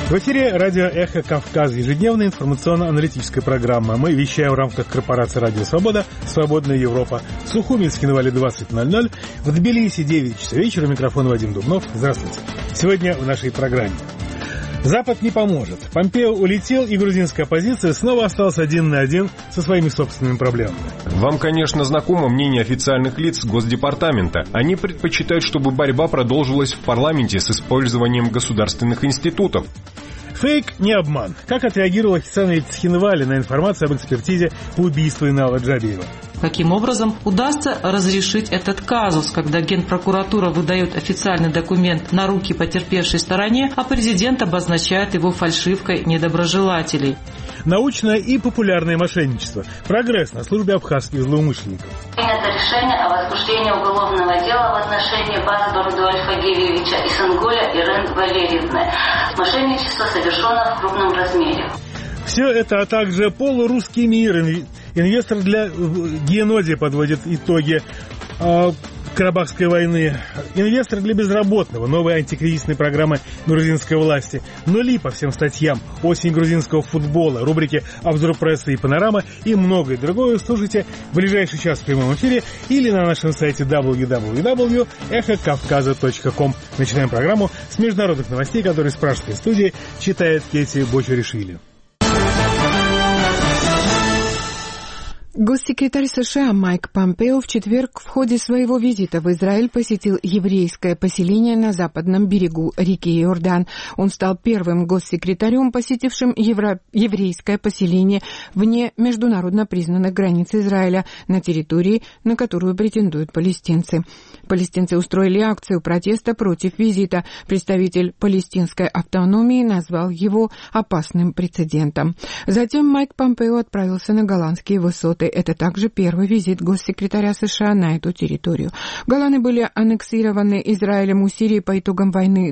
В эфире радио «Эхо Кавказа», ежедневная информационно-аналитическая программа. Мы вещаем в рамках корпорации «Радио Свобода», «Свободная Европа». В Сухуминске на Вале 20:00, в Тбилиси 9 часов вечера. Микрофон Вадим Дубнов. Здравствуйте. Сегодня в нашей программе. Запад не поможет. Помпео улетел, и грузинская оппозиция снова осталась один на один со своими собственными проблемами. Вам, конечно, знакомо мнение официальных лиц Госдепартамента. Они предпочитают, чтобы борьба продолжилась в парламенте с использованием государственных институтов. Фейк не обман. Как отреагировал официальный Цхинвали на информацию об экспертизе по убийству Инала Джабиева? Каким образом удастся разрешить этот казус, когда Генпрокуратура выдает официальный документ на руки потерпевшей стороне, а президент обозначает его фальшивкой недоброжелателей? Научное и популярное мошенничество. Прогресс на службе абхазских злоумышленников. Принято решение о возбуждении уголовного дела в отношении Базба Рудольфа Гевевича и Сангуля Ирен Валерьевны. Мошенничество совершено в крупном размере. Все это, а также полурусский мир. Инвестор для Генодия подводит итоги Карабахской войны. Инвестор для безработного. Новая антикризисная программа грузинской власти. Нули по всем статьям. Осень грузинского футбола. Рубрики «Обзор прессы» и «Панорама» и многое другое слушайте в ближайший час в прямом эфире или на нашем сайте www.эхокавказа.ком. Начинаем программу с международных новостей, которые с пражской студии читает Кетти Бочаришвили. Госсекретарь США Майк Помпео в четверг в ходе своего визита в Израиль посетил еврейское поселение на западном берегу реки Иордан. Он стал первым госсекретарем, посетившим еврейское поселение вне международно признанных границ Израиля, на территории, на которую претендуют палестинцы. Палестинцы устроили акцию протеста против визита. Представитель палестинской автономии назвал его опасным прецедентом. Затем Майк Помпео отправился на Голландские высоты. Это также первый визит госсекретаря США на эту территорию. Голланы были аннексированы Израилем у Сирии по итогам войны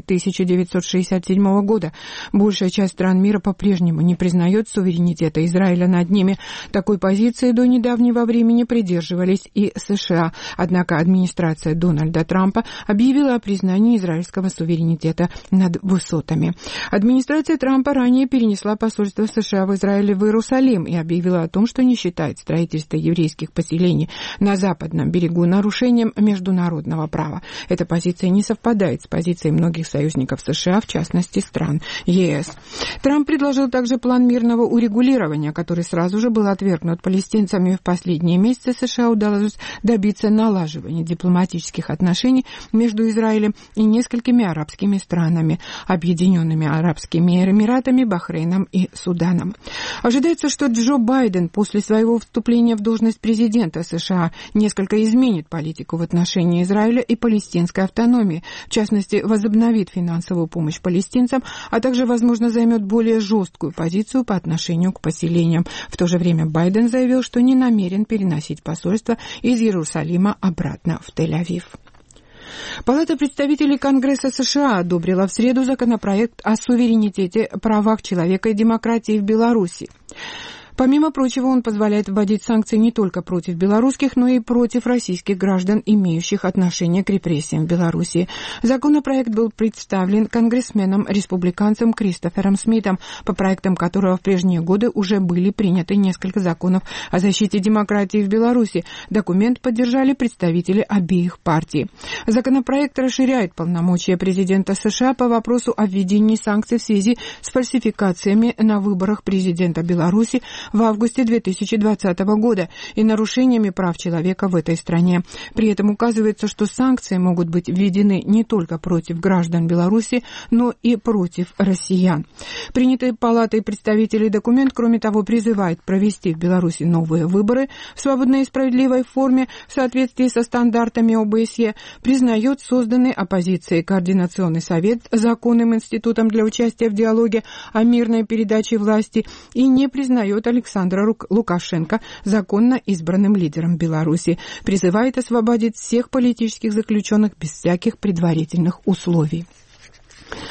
1967 года. Большая часть стран мира по-прежнему не признает суверенитета Израиля над ними. Такой позиции до недавнего времени придерживались и США. Однако администрация Дональда Трампа объявила о признании израильского суверенитета над высотами. Администрация Трампа ранее перенесла посольство США в Израиле в Иерусалим и объявила о том, что не считает строительство еврейских поселений на западном берегу нарушением международного права. Эта позиция не совпадает с позицией многих союзников США, в частности стран ЕС. Трамп предложил также план мирного урегулирования, который сразу же был отвергнут палестинцами. В последние месяцы США удалось добиться налаживания дипломатических отношений между Израилем и несколькими арабскими странами, Объединенными Арабскими Эмиратами, Бахрейном и Суданом. Ожидается, что Джо Байден после своего вступления в должность президента США несколько изменит политику в отношении Израиля и палестинской автономии, в частности, возобновит финансовую помощь палестинцам, а также, возможно, займет более жесткую позицию по отношению к поселениям. В то же время Байден заявил, что не намерен переносить посольство из Иерусалима обратно в Тель-Авив. Палата представителей Конгресса США одобрила в среду законопроект о суверенитете, правах человека и демократии в Беларуси. Помимо прочего, он позволяет вводить санкции не только против белорусских, но и против российских граждан, имеющих отношение к репрессиям в Беларуси. Законопроект был представлен конгрессменом-республиканцем Кристофером Смитом, по проектам которого в прежние годы уже были приняты несколько законов о защите демократии в Беларуси. Документ поддержали представители обеих партий. Законопроект расширяет полномочия президента США по вопросу о введении санкций в связи с фальсификациями на выборах президента Беларуси в августе 2020 года и нарушениями прав человека в этой стране. При этом указывается, что санкции могут быть введены не только против граждан Беларуси, но и против россиян. Принятый Палатой представителей документ, кроме того, призывает провести в Беларуси новые выборы в свободной и справедливой форме в соответствии со стандартами ОБСЕ, признает созданный оппозицией Координационный совет законным институтом для участия в диалоге о мирной передаче власти и не признает Александра Лукашенко законно избранным лидером Беларуси. Призывает освободить всех политических заключенных без всяких предварительных условий.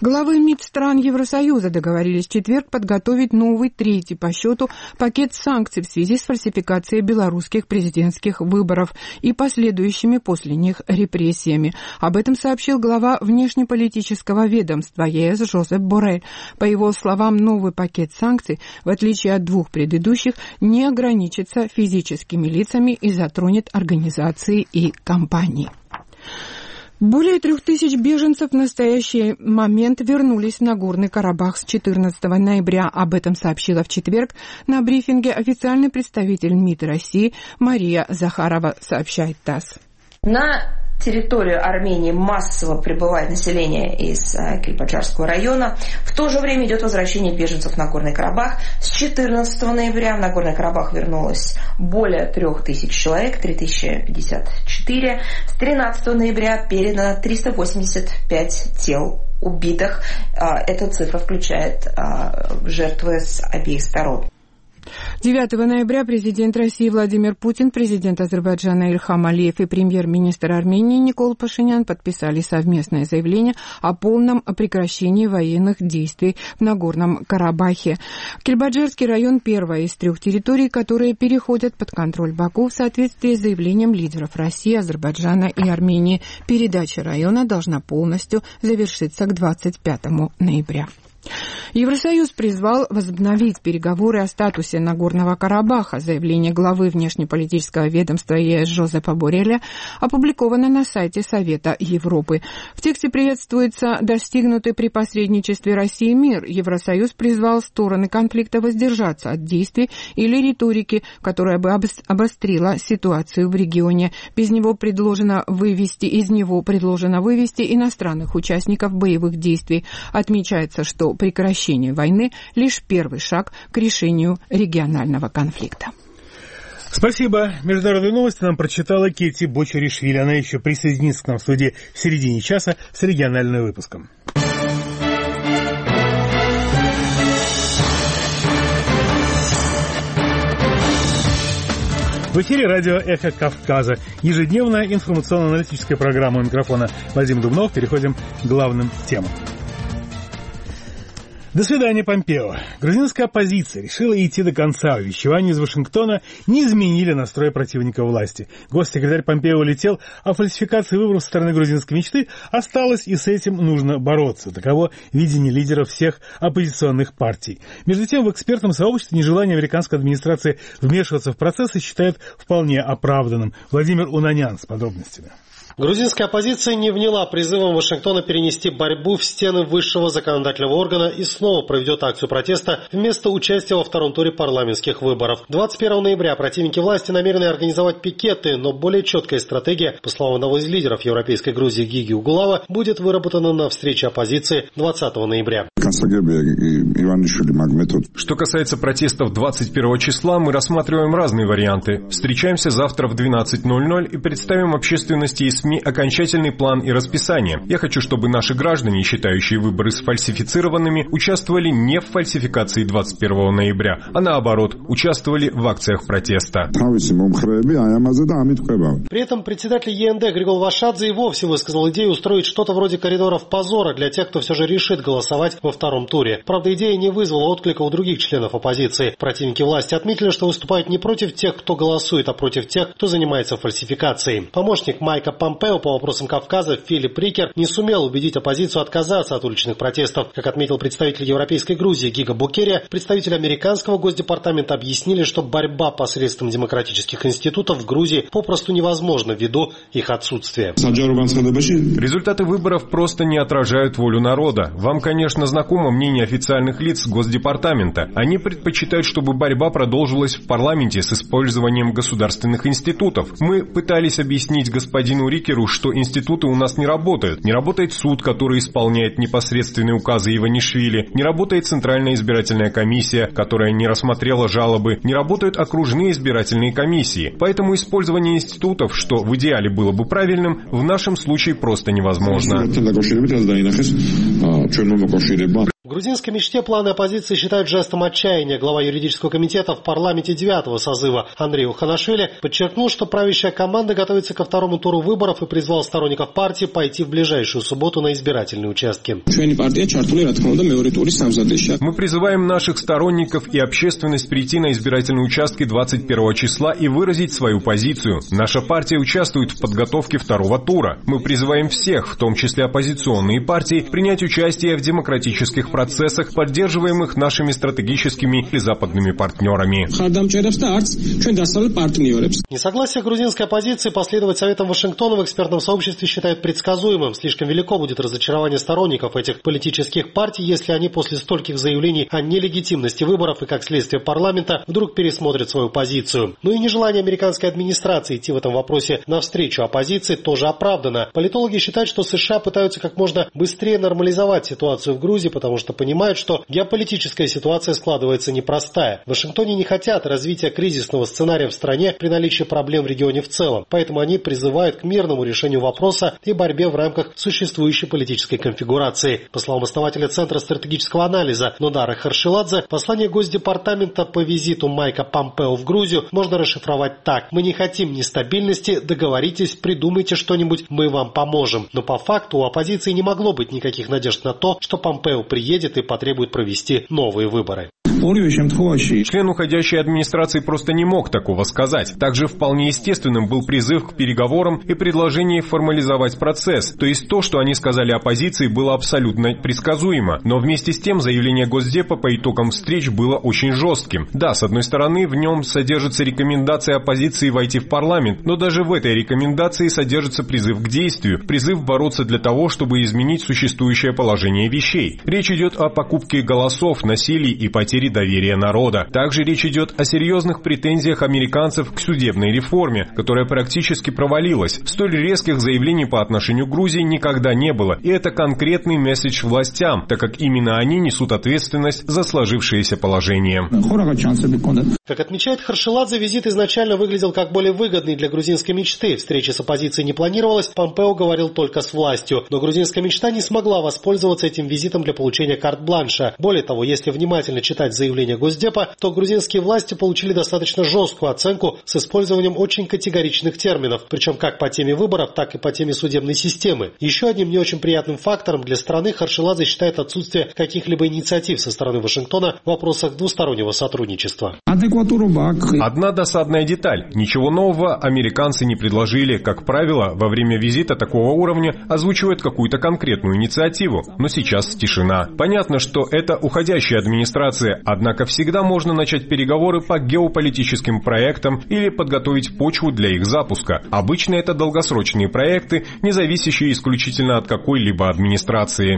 Главы МИД стран Евросоюза договорились в четверг подготовить новый, третий по счету пакет санкций в связи с фальсификацией белорусских президентских выборов и последующими после них репрессиями. Об этом сообщил глава внешнеполитического ведомства ЕС Жозеп Боррель. По его словам, новый пакет санкций, в отличие от двух предыдущих, не ограничится физическими лицами и затронет организации и компании. Более 3000 беженцев в настоящий момент вернулись в Нагорный Карабах с 14 ноября. Об этом сообщила в четверг на брифинге официальный представитель МИД России Мария Захарова, сообщает ТАСС. На территорию Армении массово прибывает население из Кельбаджарского района. В то же время идет возвращение беженцев в Нагорный Карабах. С 14 ноября в Нагорный Карабах вернулось более 3000 человек, 3054. С 13 ноября передано 385 тел убитых. Эта цифра включает жертвы с обеих сторон. 9 ноября президент России Владимир Путин, президент Азербайджана Ильхам Алиев и премьер-министр Армении Никол Пашинян подписали совместное заявление о полном прекращении военных действий в Нагорном Карабахе. Кельбаджарский район – первая из 3 территорий, которые переходят под контроль Баку в соответствии с заявлением лидеров России, Азербайджана и Армении. Передача района должна полностью завершиться к 25 ноября. Евросоюз призвал возобновить переговоры о статусе Нагорного Карабаха. Заявление главы внешнеполитического ведомства ЕС Жозепа Борреля опубликовано на сайте Совета Европы. В тексте приветствуется достигнутый при посредничестве России мир. Евросоюз призвал стороны конфликта воздержаться от действий или риторики, которая бы обострила ситуацию в регионе. Из него предложено вывести иностранных участников боевых действий. Отмечается, что прекращение войны – лишь первый шаг к решению регионального конфликта. Спасибо. Международные новости нам прочитала Кетти Бочаришвили. Она еще присоединится к нам в студии в середине часа с региональным выпуском. В эфире радио «Эхо Кавказа». Ежедневная информационно-аналитическая программа. У микрофона Вадим Дубнов. Переходим к главным темам. До свидания, Помпео. Грузинская оппозиция решила идти до конца. Увещевания из Вашингтона не изменили настрой противника власти. Госсекретарь Помпео улетел, а фальсификация выборов со стороны грузинской мечты осталась, и с этим нужно бороться. Таково видение лидеров всех оппозиционных партий. Между тем, в экспертном сообществе нежелание американской администрации вмешиваться в процессы считают вполне оправданным. Владимир Унанян с подробностями. Грузинская оппозиция не вняла призывам Вашингтона перенести борьбу в стены высшего законодательного органа и снова проведет акцию протеста вместо участия во втором туре парламентских выборов. 21 ноября противники власти намерены организовать пикеты, но более четкая стратегия, по словам одного из лидеров Европейской Грузии Гиги Угулава, будет выработана на встрече оппозиции 20 ноября. Что касается протестов 21 числа, мы рассматриваем разные варианты. Встречаемся завтра в 12:00 и представим общественности и СМИ окончательный план и расписание. Я хочу, чтобы наши граждане, считающие выборы сфальсифицированными, участвовали не в фальсификации 21 ноября, а наоборот, участвовали в акциях протеста. При этом председатель ЕНД Григол Вашадзе и вовсе высказал идею устроить что-то вроде коридоров позора для тех, кто все же решит голосовать во втором туре. Правда, идея не вызвала отклика у других членов оппозиции. Противники власти отметили, что выступают не против тех, кто голосует, а против тех, кто занимается фальсификацией. Помощник Майка Помпео по вопросам Кавказа Филипп Рикер не сумел убедить оппозицию отказаться от уличных протестов. Как отметил представитель Европейской Грузии Гига Букерия, представители американского госдепартамента объяснили, что борьба посредством демократических институтов в Грузии попросту невозможна ввиду их отсутствия. Результаты выборов просто не отражают волю народа. Вам, конечно, знакомо мнение официальных лиц Госдепартамента. Они предпочитают, чтобы борьба продолжилась в парламенте с использованием государственных институтов. Мы пытались объяснить господину Рикеру, что институты у нас не работают. Не работает суд, который исполняет непосредственные указы Иванишвили. Не работает Центральная избирательная комиссия, которая не рассмотрела жалобы. Не работают окружные избирательные комиссии. Поэтому использование институтов, что в идеале было бы правильным, в нашем случае просто невозможно. В грузинской мечте планы оппозиции считают жестом отчаяния. Глава юридического комитета в парламенте 9-го созыва Андрей Уханашвили подчеркнул, что правящая команда готовится ко второму туру выборов и призвал сторонников партии пойти в ближайшую субботу на избирательные участки. Мы призываем наших сторонников и общественность прийти на избирательные участки 21 числа и выразить свою позицию. Наша партия участвует в подготовке второго тура. Мы призываем всех, в том числе оппозиционные партии, принять участие в демократических процессах, поддерживаемых нашими стратегическими и западными партнерами. Несогласие грузинской оппозиции последовать советам Вашингтона в экспертном сообществе считают предсказуемым. Слишком велико будет разочарование сторонников этих политических партий, если они после стольких заявлений о нелегитимности выборов и, как следствие парламента, вдруг пересмотрят свою позицию. Но и нежелание американской администрации идти в этом вопросе навстречу оппозиции тоже оправдано. Политологи считают, что США пытаются как можно быстрее нормализовать ситуацию в Грузии, потому что понимают, что геополитическая ситуация складывается непростая. В Вашингтоне не хотят развития кризисного сценария в стране при наличии проблем в регионе в целом. Поэтому они призывают к мирному решению вопроса и борьбе в рамках существующей политической конфигурации. По словам основателя Центра стратегического анализа Нодара Харшиладзе, послание Госдепартамента по визиту Майка Помпео в Грузию можно расшифровать так: «Мы не хотим нестабильности, договоритесь, придумайте что-нибудь, мы вам поможем». Но по факту у оппозиции не могло быть никаких надежд на то, что Помпео приедет и потребует провести новые выборы. Член уходящей администрации просто не мог такого сказать. Также вполне естественным был призыв к переговорам и предложение формализовать процесс. То есть то, что они сказали оппозиции, было абсолютно предсказуемо. Но вместе с тем заявление Госдепа по итогам встреч было очень жестким. Да, с одной стороны, в нем содержится рекомендация оппозиции войти в парламент, но даже в этой рекомендации содержится призыв к действию, призыв бороться для того, чтобы изменить существующее положение вещей. Речь идет о покупке голосов, насилии и потере доверия народа. Также речь идет о серьезных претензиях американцев к судебной реформе, которая практически провалилась. Столь резких заявлений по отношению к Грузии никогда не было, и это конкретный месседж властям, так как именно они несут ответственность за сложившееся положение. Как отмечает Харшиладзе, визит изначально выглядел как более выгодный для грузинской мечты. Встреча с оппозицией не планировалась, Помпео говорил только с властью. Но грузинская мечта не смогла воспользоваться этим визитом для получения карт-бланша. Более того, если внимательно читать заявление Госдепа, то грузинские власти получили достаточно жесткую оценку с использованием очень категоричных терминов, причем как по теме выборов, так и по теме судебной системы. Еще одним не очень приятным фактором для страны Харшиладзе считает отсутствие каких-либо инициатив со стороны Вашингтона в вопросах двустороннего сотрудничества. Одна досадная деталь. Ничего нового американцы не предложили. Как правило, во время визита такого уровня озвучивают какую-то конкретную инициативу. Но сейчас тишина. Понятно, что это уходящая администрация, однако всегда можно начать переговоры по геополитическим проектам или подготовить почву для их запуска. Обычно это долгосрочные проекты, не зависящие исключительно от какой-либо администрации.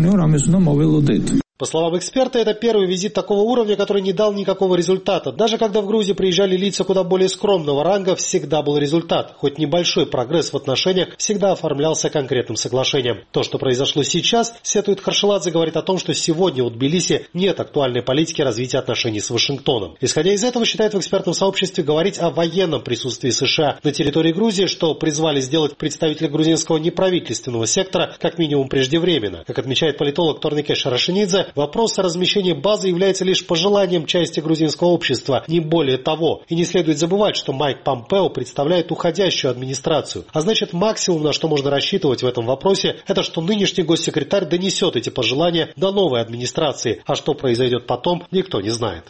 По словам эксперта, это первый визит такого уровня, который не дал никакого результата. Даже когда в Грузию приезжали лица куда более скромного ранга, всегда был результат. Хоть небольшой прогресс в отношениях всегда оформлялся конкретным соглашением. То, что произошло сейчас, сетует Харшиладзе, говорит о том, что сегодня у Тбилиси нет актуальной политики развития отношений с Вашингтоном. Исходя из этого, считает в экспертном сообществе, говорить о военном присутствии США на территории Грузии, что призвали сделать представители грузинского неправительственного сектора, как минимум преждевременно. Как отмечает политолог Торнике Шарашинидзе, вопрос о размещении базы является лишь пожеланием части грузинского общества, не более того. И не следует забывать, что Майк Помпео представляет уходящую администрацию. А значит, максимум, на что можно рассчитывать в этом вопросе, это что нынешний госсекретарь донесет эти пожелания до новой администрации. А что произойдет потом, никто не знает.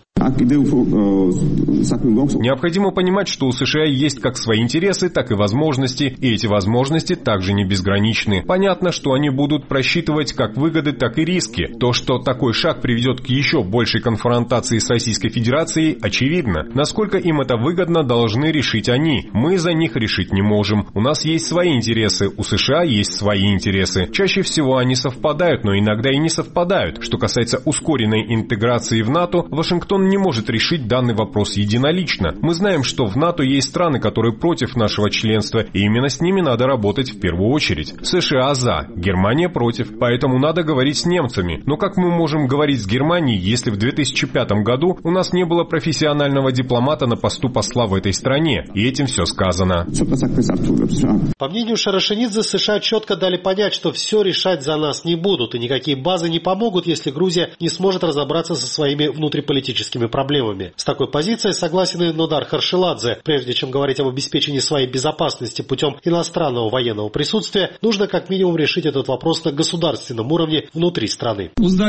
Необходимо понимать, что у США есть как свои интересы, так и возможности, и эти возможности также не безграничны. Понятно, что они будут просчитывать как выгоды, так и риски. То, что такой шаг приведет к еще большей конфронтации с Российской Федерацией, очевидно. Насколько им это выгодно, должны решить они. Мы за них решить не можем. У нас есть свои интересы, у США есть свои интересы. Чаще всего они совпадают, но иногда и не совпадают. Что касается ускоренной интеграции в НАТО, Вашингтон не может решить данный вопрос единолично. Мы знаем, что в НАТО есть страны, которые против нашего членства, и именно с ними надо работать в первую очередь. США за, Германия против, поэтому надо говорить с немцами. Но как мы можем говорить с Германией, если в 2005 году у нас не было профессионального дипломата на посту посла в этой стране? И этим все сказано. По мнению Шарашинидзе, США четко дали понять, что все решать за нас не будут, и никакие базы не помогут, если Грузия не сможет разобраться со своими внутриполитическими проблемами. С такой позицией согласен и Нодар Харшиладзе. Прежде чем говорить об обеспечении своей безопасности путем иностранного военного присутствия, нужно как минимум решить этот вопрос на государственном уровне внутри страны.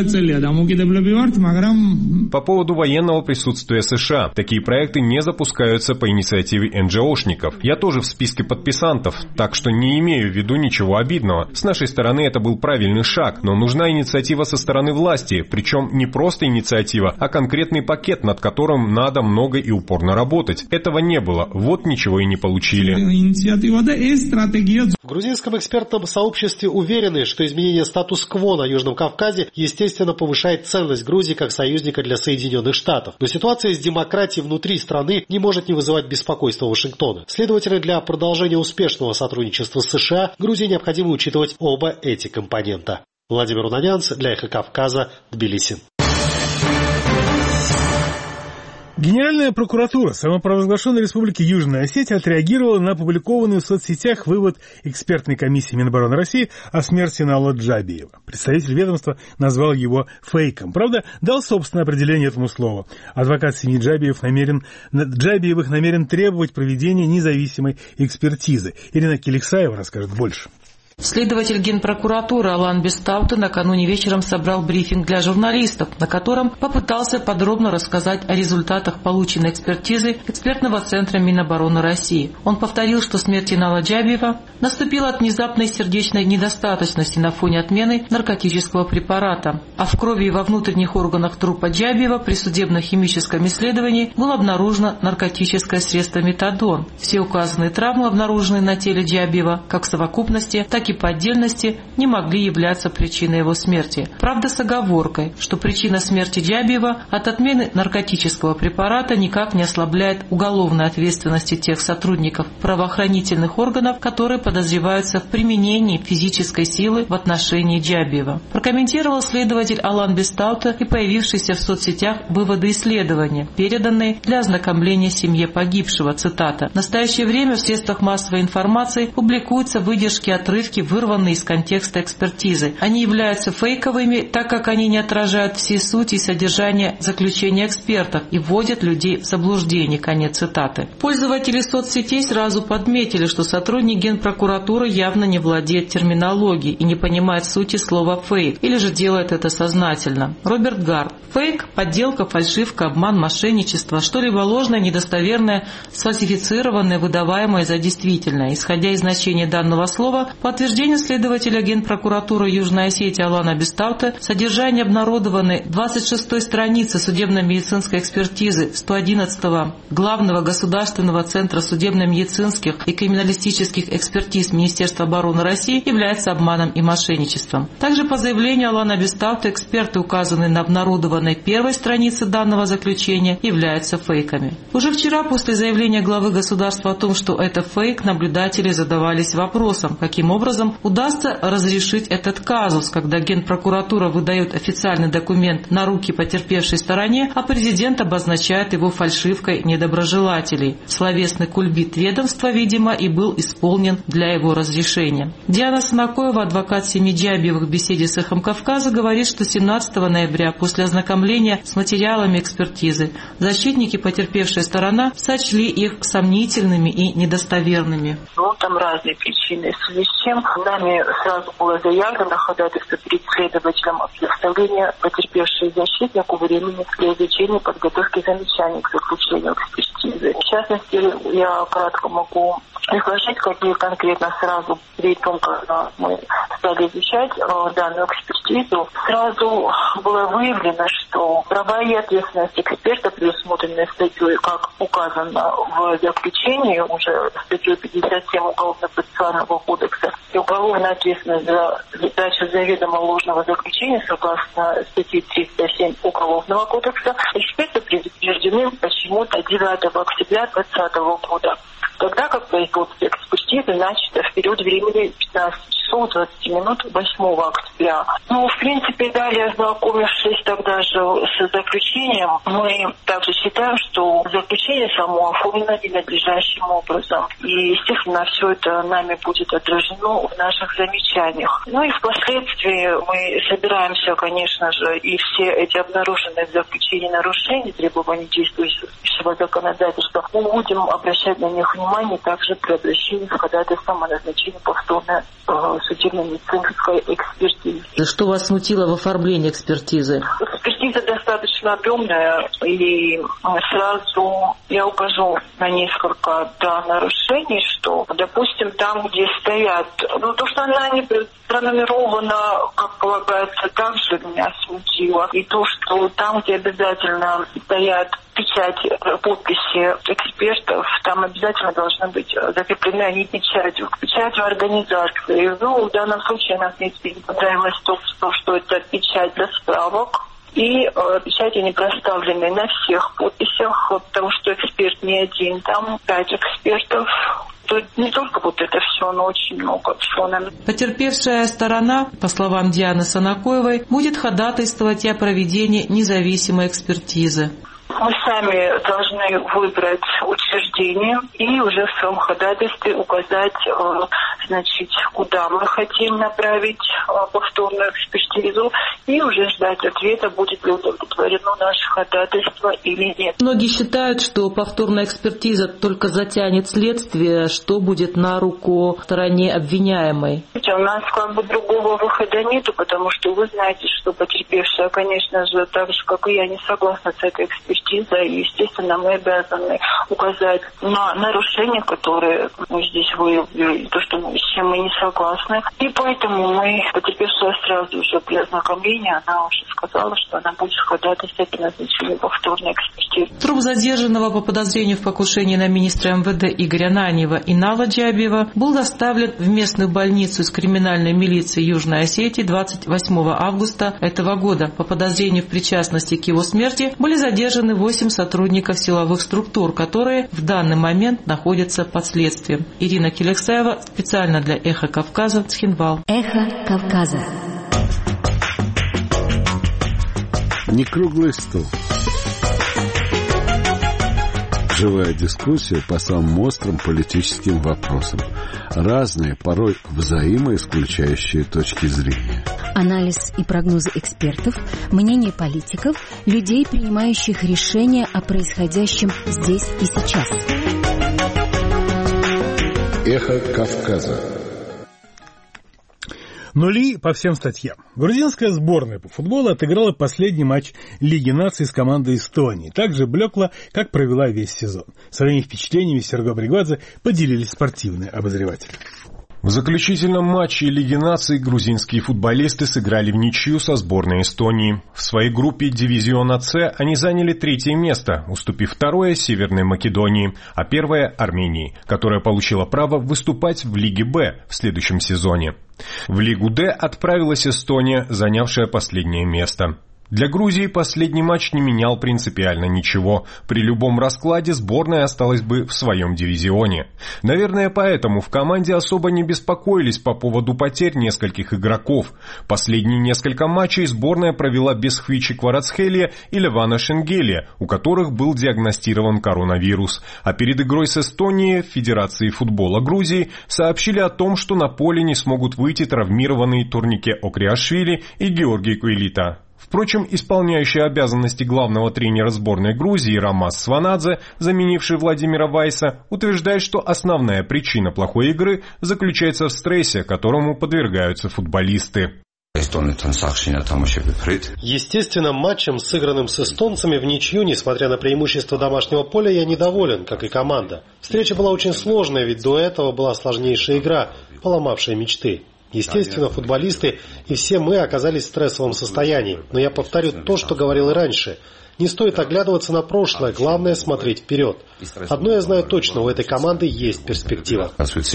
По поводу военного присутствия США. Такие проекты не запускаются по инициативе НГОшников. Я тоже в списке подписантов, так что не имею в виду ничего обидного. С нашей стороны это был правильный шаг, но нужна инициатива со стороны власти, причем не просто инициатива, а конкретный пакет, над которым надо много и упорно работать. Этого не было, вот ничего и не получили. В грузинском экспертном сообществе уверены, что изменение статус-кво на Южном Кавказе естественно повышает ценность Грузии как союзника для Соединенных Штатов. Но ситуация с демократией внутри страны не может не вызывать беспокойства Вашингтона. Следовательно, для продолжения успешного сотрудничества с США Грузии необходимо учитывать оба эти компонента. Владимир Унанянц для «Эхо Кавказа», Тбилиси. Генеральная прокуратура самопровозглашенной Республики Южная Осетия отреагировала на опубликованный в соцсетях вывод экспертной комиссии Минобороны России о смерти Нала Джабиева. Представитель ведомства назвал его фейком. Правда, дал собственное определение этому слову. Адвокат семьи Джабиевых намерен требовать проведения независимой экспертизы. Ирина Келексаева расскажет больше. Следователь Генпрокуратуры Алан Бестауте накануне вечером собрал брифинг для журналистов, на котором попытался подробно рассказать о результатах полученной экспертизы экспертного центра Минобороны России. Он повторил, что смерть Нала Джабиева наступила от внезапной сердечной недостаточности на фоне отмены наркотического препарата, а в крови и во внутренних органах трупа Джабиева при судебно-химическом исследовании было обнаружено наркотическое средство метадон. Все указанные травмы, обнаруженные на теле Джабиева, как в совокупности, так и по отдельности, не могли являться причиной его смерти. Правда, с оговоркой, что причина смерти Джабиева от отмены наркотического препарата никак не ослабляет уголовной ответственности тех сотрудников правоохранительных органов, которые подозреваются в применении физической силы в отношении Джабиева. Прокомментировал следователь Алан Бестауте и появившиеся в соцсетях выводы исследования, переданные для ознакомления семье погибшего. Цитата. «В настоящее время в средствах массовой информации публикуются выдержки, отрывки, вырванные из контекста экспертизы. Они являются фейковыми, так как они не отражают всей сути и содержания заключения экспертов и вводят людей в заблуждение». Конец цитаты. Пользователи соцсетей сразу подметили, что сотрудник Генпрокуратуры явно не владеет терминологией и не понимает сути слова «фейк», или же делает это сознательно. Роберт Гард. Фейк – подделка, фальшивка, обман, мошенничество, что-либо ложное, недостоверное, сфальсифицированное, выдаваемое за действительное. Исходя из значения данного слова, по утверждению следователя Генпрокуратуры Южной Осетии Алана Бестауте, содержание обнародованной 26-й страницы судебно-медицинской экспертизы 111-го Главного государственного центра судебно-медицинских и криминалистических экспертиз Министерства обороны России является обманом и мошенничеством. Также по заявлению Алана Бестауте эксперты, указанные на обнародованной первой странице данного заключения, являются фейками. Уже вчера, после заявления главы государства о том, что это фейк, наблюдатели задавались вопросом, каким образом удастся разрешить этот казус, когда Генпрокуратура выдает официальный документ на руки потерпевшей стороне, а президент обозначает его фальшивкой недоброжелателей. Словесный кульбит ведомства, видимо, и был исполнен для его разрешения. Диана Смакоева, адвокат семьи Джабиевых, в беседе с «Эхом Кавказа» говорит, что 17 ноября после ознакомления с материалами экспертизы защитники потерпевшей сторона сочли их сомнительными и недостоверными. Там разные причины. В связи с чем нами сразу было заявлено ходатайство перед следователем о предоставлении потерпевшей защитнику времени для изучения и подготовки замечаний к заключению экспертизы. В частности, я кратко могу изложить, какие конкретно сразу при том, когда мы стали изучать данную экспертизу, сразу было выявлено, что права и ответственность эксперта, предусмотренные статьей, как указано в заключении, уже статьей 57 Уголовно-процессуального кодекса, и уголовная ответственность за дачу заведомо ложного заключения согласно статье 307 Уголовного кодекса, эксперты предупреждены почему-то 9 октября 2020 года. Тогда как по итогу экспертизы начата в период времени 15 часов часов 20 минут 8 октября. Ну, в принципе, далее, ознакомившись тогда же с заключением, мы также считаем, что заключение само оформлено ненадлежащим образом. И, естественно, все это нами будет отражено в наших замечаниях. Ну и впоследствии мы собираемся, конечно же, и все эти обнаруженные в заключении нарушения требований действующего законодательства, мы будем обращать на них внимание также при обращении с ходатайством о назначении повторной судебно-медицинской экспертизы. Что вас смутило в оформлении экспертизы? Экспертиза достаточно объемная, и сразу я укажу на несколько нарушений, что, допустим, там, где стоят, то, что она не пронумерована, как полагается, также меня смутило. И то, что там, где обязательно стоят печать, подписи экспертов, там обязательно должны быть закреплены они печатью организации. В данном случае нам не понравилось то, что это печать для справок. И печати не проставлены на всех подписях, потому что эксперт не один, там 5 экспертов. Тут не только это все, но очень много всего. Потерпевшая сторона, по словам Дианы Санакоевой, будет ходатайствовать о проведении независимой экспертизы. Мы сами должны выбрать учреждение и уже в своем ходатайстве указать, куда мы хотим направить повторную экспертизу, и уже ждать ответа, будет ли удовлетворено наше ходатайство или нет. Многие считают, что повторная экспертиза только затянет следствие, что будет на руку стороне обвиняемой. У нас другого выхода нету, потому что вы знаете, что потерпевшая, конечно же, так же, как и я, не согласна с этой экспертизой. И, естественно, мы обязаны указать на нарушения, которые мы здесь выявили, то, с чем мы не согласны. И поэтому потерпевшая сразу же при ознакомлении, она уже сказала, что она будет ходатайствовать о назначении повторной экспертизы. Труп задержанного по подозрению в покушении на министра МВД Игоря Ананьева и Нала Джабиева был доставлен в местную больницу из криминальной милиции Южной Осетии 28 августа этого года. По подозрению в причастности к его смерти были задержаны 8 сотрудников силовых структур, которые в данный момент находятся под следствием. Ирина Келексаева специально для «Эхо Кавказа», Цхинвал. «Эхо Кавказа». Не круглый стол. Живая дискуссия по самым острым политическим вопросам. Разные, порой взаимоисключающие точки зрения. Анализ и прогнозы экспертов, мнение политиков, людей, принимающих решения о происходящем здесь и сейчас. Эхо Кавказа. Нули по всем статьям. Грузинская сборная по футболу отыграла последний матч Лиги наций с командой Эстонии. Так же блекло, как провела весь сезон. Своими впечатлениями Серго Бригвадзе поделились спортивные обозреватели. В заключительном матче Лиги наций грузинские футболисты сыграли в ничью со сборной Эстонии. В своей группе дивизиона С они заняли 3-е место, уступив 2-е Северной Македонии, а 1-е Армении, которая получила право выступать в Лиге Б в следующем сезоне. В Лигу Д отправилась Эстония, занявшая последнее место. Для Грузии последний матч не менял принципиально ничего. При любом раскладе сборная осталась бы в своем дивизионе. Наверное, поэтому в команде особо не беспокоились по поводу потерь нескольких игроков. Последние несколько матчей сборная провела без Хвичи Кварацхелия и Левана Шенгелия, у которых был диагностирован коронавирус. А перед игрой с Эстонией в Федерации футбола Грузии сообщили о том, что на поле не смогут выйти травмированные Турнике Окриашвили и Георгий Куэлита. Впрочем, исполняющий обязанности главного тренера сборной Грузии Рамаз Сванадзе, заменивший Владимира Вайса, утверждает, что основная причина плохой игры заключается в стрессе, которому подвергаются футболисты. Естественно, матчем, сыгранным с эстонцами в ничью, несмотря на преимущество домашнего поля, я недоволен, как и команда. Встреча была очень сложная, ведь до этого была сложнейшая игра, поломавшая мечты. Естественно, футболисты и все мы оказались в стрессовом состоянии. Но я повторю то, что говорил и раньше. Не стоит оглядываться на прошлое, главное смотреть вперед. Одно я знаю точно, у этой команды есть перспектива.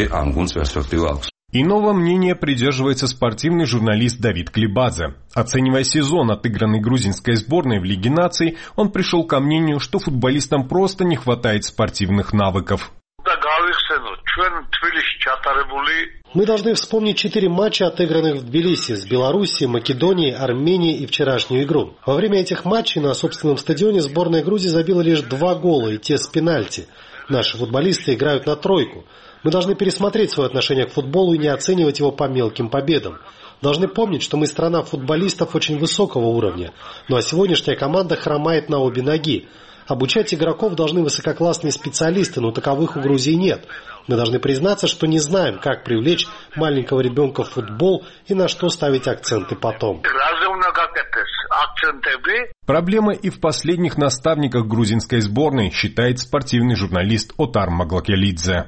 Иного мнения придерживается спортивный журналист Давид Клибадзе. Оценивая сезон, отыгранный грузинской сборной в Лиге наций, он пришел ко мнению, что футболистам просто не хватает спортивных навыков. Мы должны вспомнить 4 матча, отыгранных в Тбилиси, с Белоруссией, Македонией, Арменией и вчерашнюю игру. Во время этих матчей на собственном стадионе сборная Грузии забила лишь 2 гола, и те с пенальти. Наши футболисты играют на тройку. Мы должны пересмотреть свое отношение к футболу и не оценивать его по мелким победам. Должны помнить, что мы страна футболистов очень высокого уровня. Ну а сегодняшняя команда хромает на обе ноги. Обучать игроков должны высококлассные специалисты, но таковых у Грузии нет. Мы должны признаться, что не знаем, как привлечь маленького ребенка в футбол и на что ставить акценты потом. Проблема и в последних наставниках грузинской сборной, считает спортивный журналист Отар Маглакелидзе.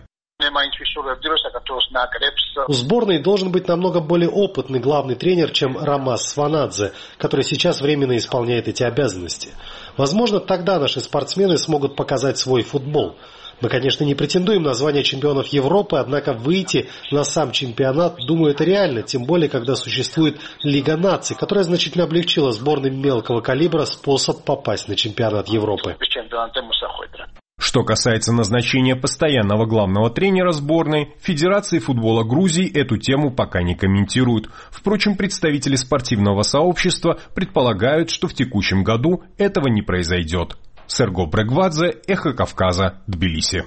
У сборной должен быть намного более опытный главный тренер, чем Рамаз Сванадзе, который сейчас временно исполняет эти обязанности. Возможно, тогда наши спортсмены смогут показать свой футбол. Мы, конечно, не претендуем на звание чемпионов Европы, однако выйти на сам чемпионат, думаю, это реально, тем более, когда существует Лига наций, которая значительно облегчила сборной мелкого калибра способ попасть на чемпионат Европы. Что касается назначения постоянного главного тренера сборной, Федерации футбола Грузии эту тему пока не комментируют. Впрочем, представители спортивного сообщества предполагают, что в текущем году этого не произойдет. Серго Брегвадзе, Эхо Кавказа, Тбилиси.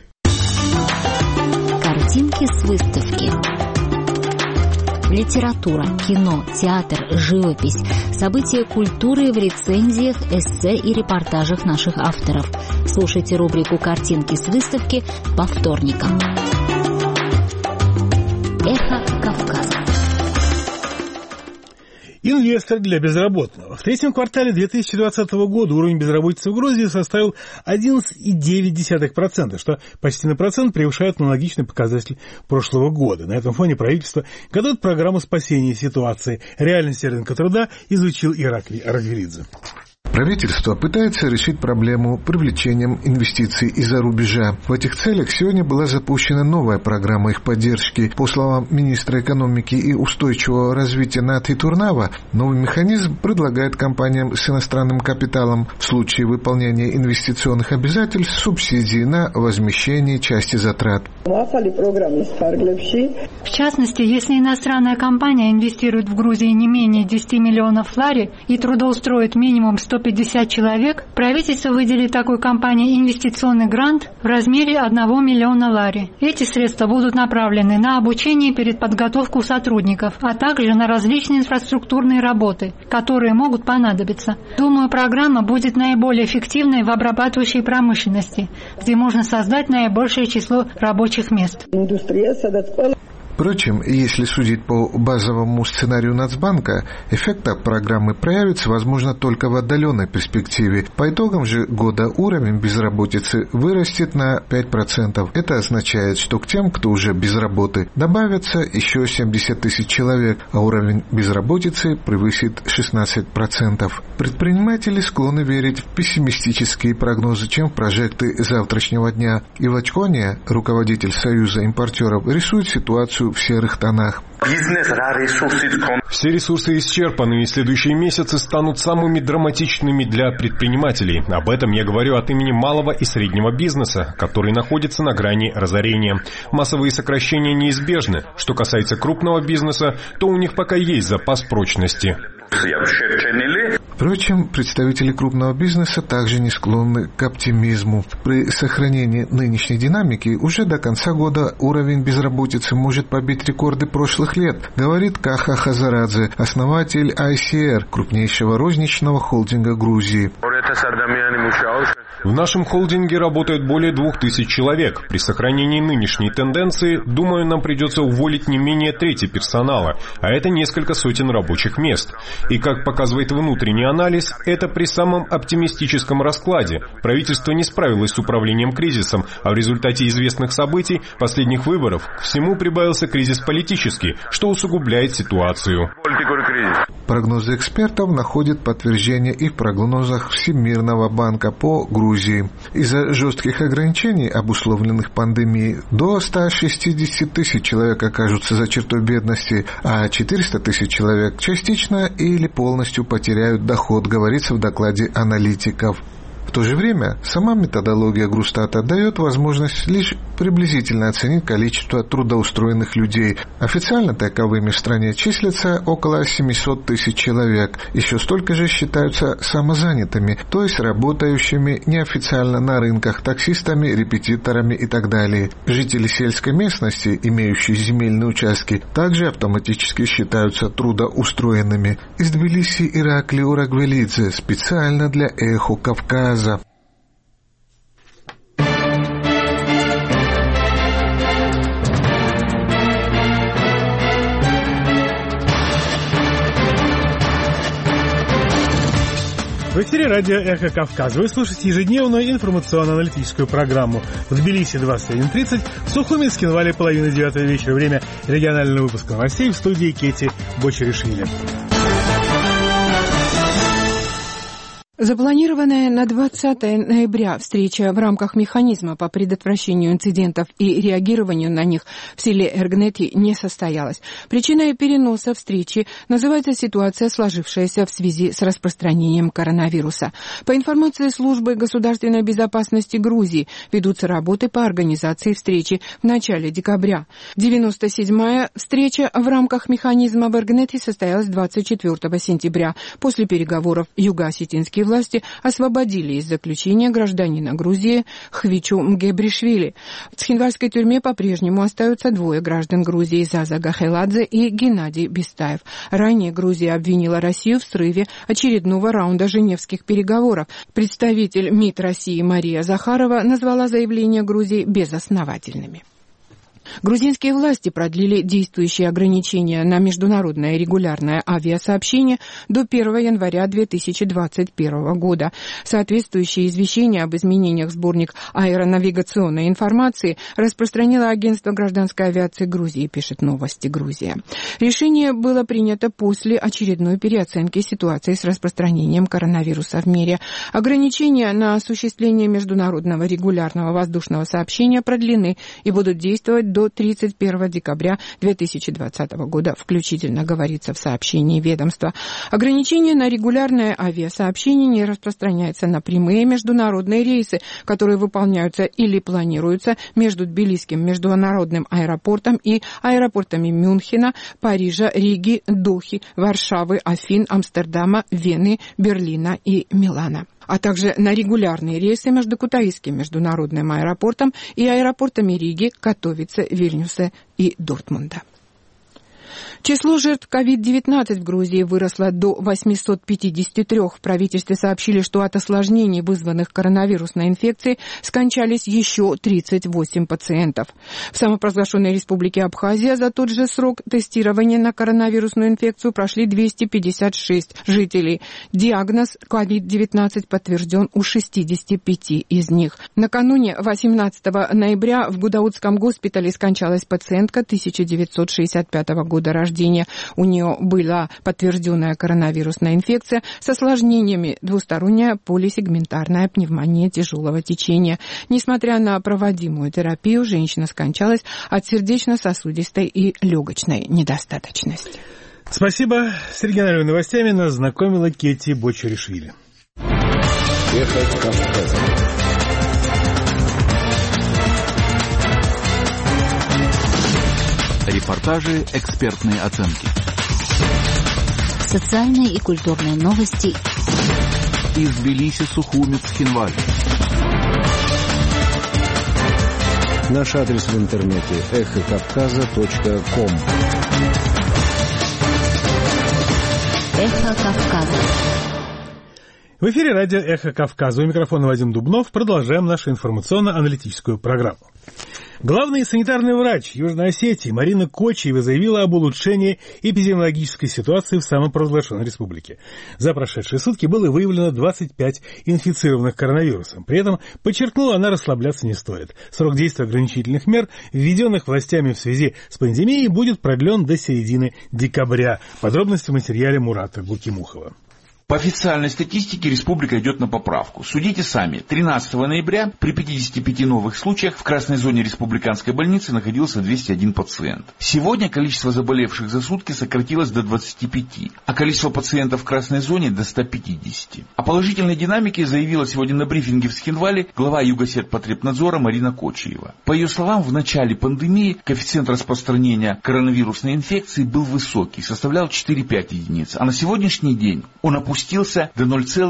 Картинки с выставки. Литература, кино, театр, живопись, события культуры в рецензиях, эссе и репортажах наших авторов. Слушайте рубрику «Картинки с выставки» по вторникам. Эхо Кавказа. Инвестор для безработного. В третьем квартале 2020 года уровень безработицы в Грузии составил 11,9%, что почти на процент превышает аналогичный показатель прошлого года. На этом фоне правительство готовит программу спасения ситуации. Реальность рынка труда изучил Ираклий Аргвелидзе. Правительство пытается решить проблему привлечением инвестиций из-за рубежа. В этих целях сегодня была запущена новая программа их поддержки. По словам министра экономики и устойчивого развития Нати Турнава, новый механизм предлагает компаниям с иностранным капиталом в случае выполнения инвестиционных обязательств субсидии на возмещение части затрат. В частности, если иностранная компания инвестирует в Грузии не менее 10 миллионов лари и трудоустроит минимум 150 человек, правительство выделит такой компании инвестиционный грант в размере 1 миллиона лари. Эти средства будут направлены на обучение и переподготовку сотрудников, а также на различные инфраструктурные работы, которые могут понадобиться. Думаю, программа будет наиболее эффективной в обрабатывающей промышленности, где можно создать наибольшее число рабочих мест. Впрочем, если судить по базовому сценарию Нацбанка, эффект от программы проявится, возможно, только в отдаленной перспективе. По итогам же года уровень безработицы вырастет на 5%. Это означает, что к тем, кто уже без работы, добавятся еще 70 тысяч человек, а уровень безработицы превысит 16%. Предприниматели склонны верить в пессимистические прогнозы, чем в прожекты завтрашнего дня. Ивачкония, руководитель Союза импортеров, рисует ситуацию в серых тонах. Все ресурсы исчерпаны, и следующие месяцы станут самыми драматичными для предпринимателей. Об этом я говорю от имени малого и среднего бизнеса, который находится на грани разорения. Массовые сокращения неизбежны. Что касается крупного бизнеса, то у них пока есть запас прочности. Впрочем, представители крупного бизнеса также не склонны к оптимизму. При сохранении нынешней динамики уже до конца года уровень безработицы может побить рекорды прошлых лет, говорит Каха Хазарадзе, основатель ICR, крупнейшего розничного холдинга Грузии. В нашем холдинге работает более 2000 человек. При сохранении нынешней тенденции, думаю, нам придется уволить не менее трети персонала, а это несколько сотен рабочих мест. И как показывает внутренний анализ, это при самом оптимистическом раскладе. Правительство не справилось с управлением кризисом, а в результате известных событий, последних выборов, к всему прибавился кризис политический, что усугубляет ситуацию. Прогнозы экспертов находят подтверждение и в прогнозах Всемирного банка по Грузии. Из-за жестких ограничений, обусловленных пандемией, до 160 тысяч человек окажутся за чертой бедности, а 400 тысяч человек частично или полностью потеряют доход, говорится в докладе аналитиков. В В то же время сама методология Грустата дает возможность лишь приблизительно оценить количество трудоустроенных людей. Официально таковыми в стране числятся около 700 тысяч человек. Еще столько же считаются самозанятыми, то есть работающими неофициально на рынках, таксистами, репетиторами и так далее. Жители сельской местности, имеющие земельные участки, также автоматически считаются трудоустроенными. Из Тбилиси Ираклий Урагвелидзе специально для «Эхо Кавказа». В эфире радио «Эхо Кавказа». Вы слушаете ежедневную информационно-аналитическую программу. В Тбилиси 21:30, в Сухуми, с Кинвале 8:30 вечера. Время регионального выпуска новостей в студии Кети Бочеришвили. Запланированная на 20 ноября встреча в рамках механизма по предотвращению инцидентов и реагированию на них в селе Эргнети не состоялась. Причиной переноса встречи называется ситуация, сложившаяся в связи с распространением коронавируса. По информации службы государственной безопасности Грузии, ведутся работы по организации встречи в начале декабря. 97-я встреча в рамках механизма в Эргнети состоялась 24 сентября. После переговоров юго-осетинские власти освободили из заключения гражданина Грузии Хвичу Мгебришвили. В Цхинвальской тюрьме по-прежнему остаются двое граждан Грузии: Заза Гахеладзе и Геннадий Бестаев. Ранее Грузия обвинила Россию в срыве очередного раунда женевских переговоров. Представитель МИД России Мария Захарова назвала заявления Грузии безосновательными. Грузинские власти продлили действующие ограничения на международное регулярное авиасообщение до 1 января 2021 года. Соответствующее извещение об изменениях в сборник аэронавигационной информации распространило агентство гражданской авиации Грузии, пишет «Новости Грузия». Решение было принято после очередной переоценки ситуации с распространением коронавируса в мире. Ограничения на осуществление международного регулярного воздушного сообщения продлены и будут действовать до 31 декабря 2020 года включительно, говорится в сообщении ведомства. Ограничение на регулярное авиасообщение не распространяется на прямые международные рейсы, которые выполняются или планируются между Тбилисским международным аэропортом и аэропортами Мюнхена, Парижа, Риги, Дохи, Варшавы, Афин, Амстердама, Вены, Берлина и Милана, а также на регулярные рейсы между Кутаисским международным аэропортом и аэропортами Риги, Катовице, Вильнюса и Дортмунда. Число жертв COVID-19 в Грузии выросло до 853. В правительстве сообщили, что от осложнений, вызванных коронавирусной инфекцией, скончались еще 38 пациентов. В самопровозглашенной республике Абхазия за тот же срок тестирования на коронавирусную инфекцию прошли 256 жителей. Диагноз COVID-19 подтвержден у 65 из них. Накануне 18 ноября в Гудаутском госпитале скончалась пациентка 1965 года рождения. У нее была подтвержденная коронавирусная инфекция с осложнениями: двусторонняя полисегментарная пневмония тяжелого течения. Несмотря на проводимую терапию, женщина скончалась от сердечно-сосудистой и легочной недостаточности. Спасибо. С региональными новостями нас знакомила Кети Бочеришвили. Эхо Кавказа. Репортажи, экспертные оценки. Социальные и культурные новости. Из Тбилиси, Сухуми, Цхинваль. Наш адрес в интернете эхокавказа.ком. Эхо Кавказа. В эфире радио «Эхо Кавказа». У микрофона Вадим Дубнов. Продолжаем нашу информационно-аналитическую программу. Главный санитарный врач Южной Осетии Марина Кочиева заявила об улучшении эпидемиологической ситуации в самопровозглашенной республике. За прошедшие сутки было выявлено 25 инфицированных коронавирусом. При этом, подчеркнула, она, расслабляться не стоит. Срок действия ограничительных мер, введенных властями в связи с пандемией, будет продлен до середины декабря. Подробности в материале Мурата Гукимухова. По официальной статистике республика идет на поправку. Судите сами. 13 ноября при 55 новых случаях в красной зоне республиканской больницы находился 201 пациент. Сегодня количество заболевших за сутки сократилось до 25, а количество пациентов в красной зоне до 150. О положительной динамике заявила сегодня на брифинге в Схинвале глава Югосетпотребнадзора Марина Кочиева. По ее словам, в начале пандемии коэффициент распространения коронавирусной инфекции был высокий, составлял 4-5 единиц, а на сегодняшний день он опустился до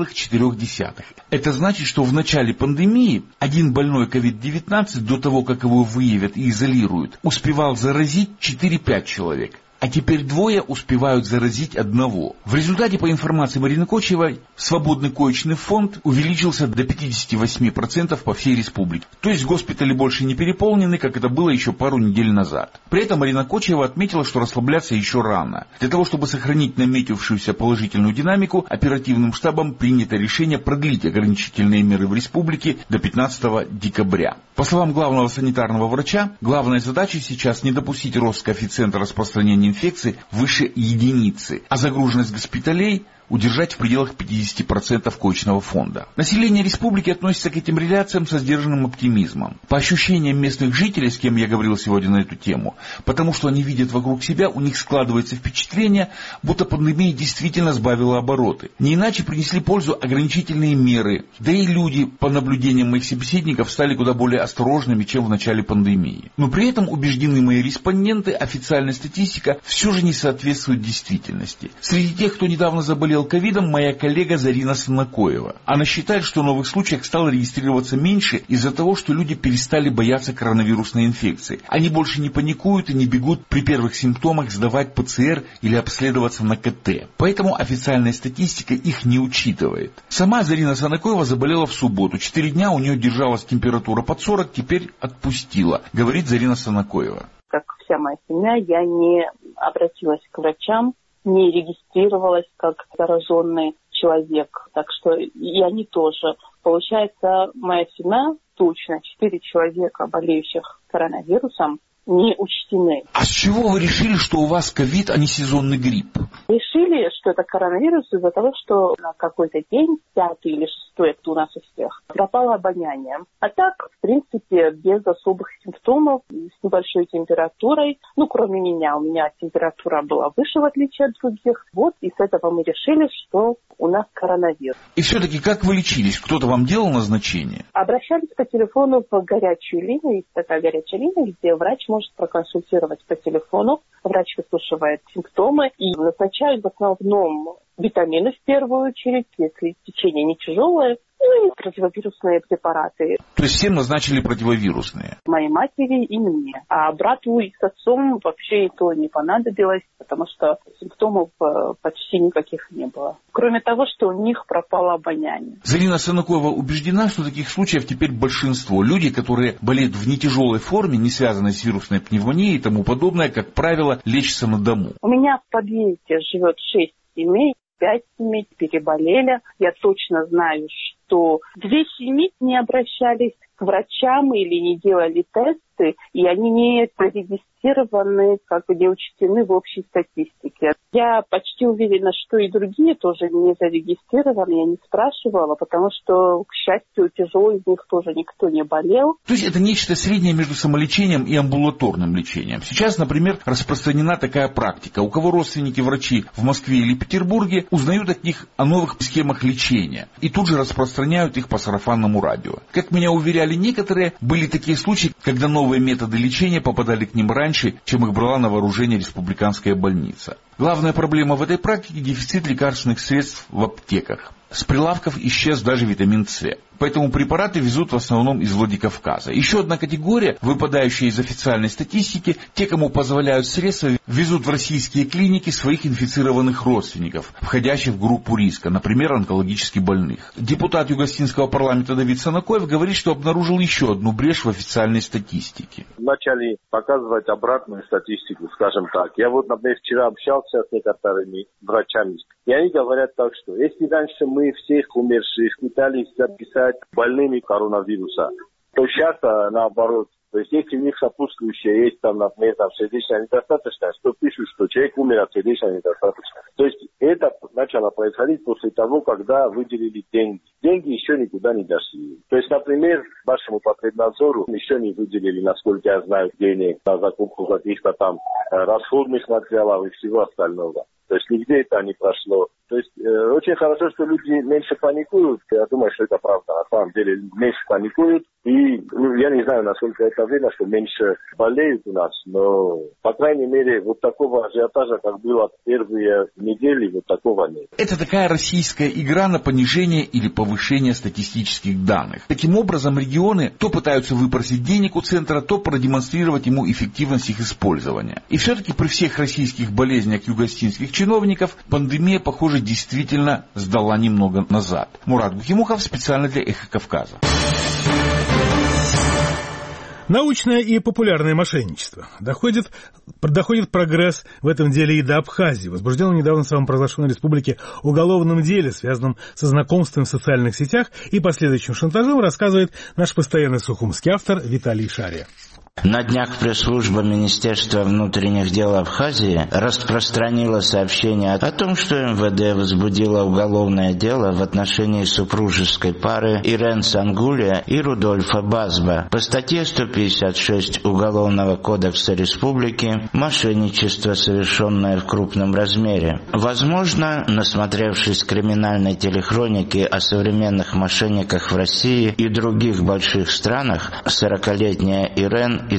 0,4. Это значит, что в начале пандемии один больной COVID-19 до того, как его выявят и изолируют, успевал заразить 4-5 человек. А теперь 2 успевают заразить 1. В результате, по информации Марины Кочиевой, свободный коечный фонд увеличился до 58% по всей республике. То есть госпитали больше не переполнены, как это было еще пару недель назад. При этом Марина Кочиева отметила, что расслабляться еще рано. Для того, чтобы сохранить наметившуюся положительную динамику, оперативным штабом принято решение продлить ограничительные меры в республике до 15 декабря. По словам главного санитарного врача, главная задача сейчас не допустить рост коэффициента распространения инфекции выше единицы, а загруженность госпиталей удержать в пределах 50% коечного фонда. Население республики относится к этим реляциям со сдержанным оптимизмом. По ощущениям местных жителей, с кем я говорил сегодня на эту тему, потому что они видят вокруг себя, у них складывается впечатление, будто пандемия действительно сбавила обороты. Не иначе принесли пользу ограничительные меры, да и люди, по наблюдениям моих собеседников, стали куда более осторожными, чем в начале пандемии. Но при этом, убеждены мои респонденты, официальная статистика все же не соответствует действительности. Среди тех, кто недавно заболел ковидом, моя коллега Зарина Санакоева. Она считает, что новых случаев стало регистрироваться меньше из-за того, что люди перестали бояться коронавирусной инфекции. Они больше не паникуют и не бегут при первых симптомах сдавать ПЦР или обследоваться на КТ. Поэтому официальная статистика их не учитывает. Сама Зарина Санакоева заболела в субботу. 4 дня у нее держалась температура под 40, теперь отпустила, говорит Зарина Санакоева. Как вся моя семья, я не обратилась к врачам, не регистрировалась как зараженный человек. Так что и они тоже. Получается, моя семья, точно 4 человека, болеющих коронавирусом, не учтены. А с чего вы решили, что у вас ковид, а не сезонный грипп? Решили, что это коронавирус из-за того, что на какой-то день, 5-й или 6-й, это у нас у всех, пропало обоняние. А так, в принципе, без особых симптомов, с небольшой температурой. Кроме меня, у меня температура была выше, в отличие от других. И с этого мы решили, что у нас коронавирус. И все-таки как вы лечились? Кто-то вам делал назначение? Обращались по телефону в горячую линию. Есть такая горячая линия, где врач может проконсультировать по телефону. Врач выслушивает симптомы и назначает в основном витамины в первую очередь, если течение не тяжелое, и противовирусные препараты. То есть всем назначили противовирусные? Моей матери и мне. А брату и с отцом вообще это не понадобилось, потому что симптомов почти никаких не было. Кроме того, что у них пропало обоняние. Зарина Санакоева убеждена, что таких случаев теперь большинство. Люди, которые болеют в нетяжелой форме, не связанной с вирусной пневмонией и тому подобное, как правило, лечатся на дому. У меня в подъезде живет 6 семей. 5 семей переболели. Я точно знаю, что 2 семьи не обращались к врачам или не делали тесты, и они не зарегистрированы, не учтены в общей статистике. Я почти уверена, что и другие тоже не зарегистрированы, я не спрашивала, потому что, к счастью, тяжело из них тоже никто не болел. То есть это нечто среднее между самолечением и амбулаторным лечением. Сейчас, например, распространена такая практика. У кого родственники врачи в Москве или Петербурге, узнают от них о новых схемах лечения и тут же распространяют их по сарафанному радио. Как меня уверяли некоторые, были такие случаи, когда новые методы лечения попадали к ним раньше, чем их брала на вооружение республиканская больница. Главная проблема в этой практике – дефицит лекарственных средств в аптеках. С прилавков исчез даже витамин С. Поэтому препараты везут в основном из Владикавказа. Еще одна категория, выпадающая из официальной статистики, те, кому позволяют средства, везут в российские клиники своих инфицированных родственников, входящих в группу риска, например, онкологически больных. Депутат Югостинского парламента Давид Санакоев говорит, что обнаружил еще одну брешь в официальной статистике. Начали показывать обратную статистику, скажем так. Я например, вчера общался с некоторыми врачами, и они говорят так, что если раньше мы всех умерших пытались записать больными коронавируса, то сейчас, наоборот, То есть если у них сопутствующее есть, там, например, там, сердечная недостаточность, то пишут, что человек умер от сердечной недостаточности. То есть это начало происходить после того, когда выделили деньги. Деньги еще никуда не дошли. То есть, например, вашему потребнадзору еще не выделили, насколько я знаю, денег на закупку каких-то там расходных материалов и всего остального. То есть нигде это не прошло. То есть очень хорошо, что люди меньше паникуют. Я думаю, что это правда. На самом деле меньше паникуют. И я не знаю, насколько это видно, что меньше болеют у нас. Но, по крайней мере, вот такого ажиотажа, как было первые недели, вот такого нет. Это такая российская игра на понижение или повышение статистических данных. Таким образом, регионы то пытаются выпросить денег у центра, то продемонстрировать ему эффективность их использования. И все-таки при всех российских болезнях югостинских чиновников пандемия, похоже, действительно сдала немного назад. Мурат Бухимухов специально для «Эхо Кавказа». Научное и популярное мошенничество. Доходит прогресс в этом деле и до Абхазии. Возбужденном недавно самопровозглашенной республике уголовном деле, связанном со знакомством в социальных сетях и последующим шантажом, рассказывает наш постоянный сухумский автор Виталий Шария. На днях пресс-служба Министерства внутренних дел Абхазии распространила сообщение о том, что МВД возбудило уголовное дело в отношении супружеской пары Ирен Сангуля и Рудольфа Базба по статье 156 Уголовного кодекса Республики «Мошенничество, совершенное в крупном размере». Возможно, насмотревшись криминальной телехроники о современных мошенниках в России и других больших странах, 40-летняя Ирен и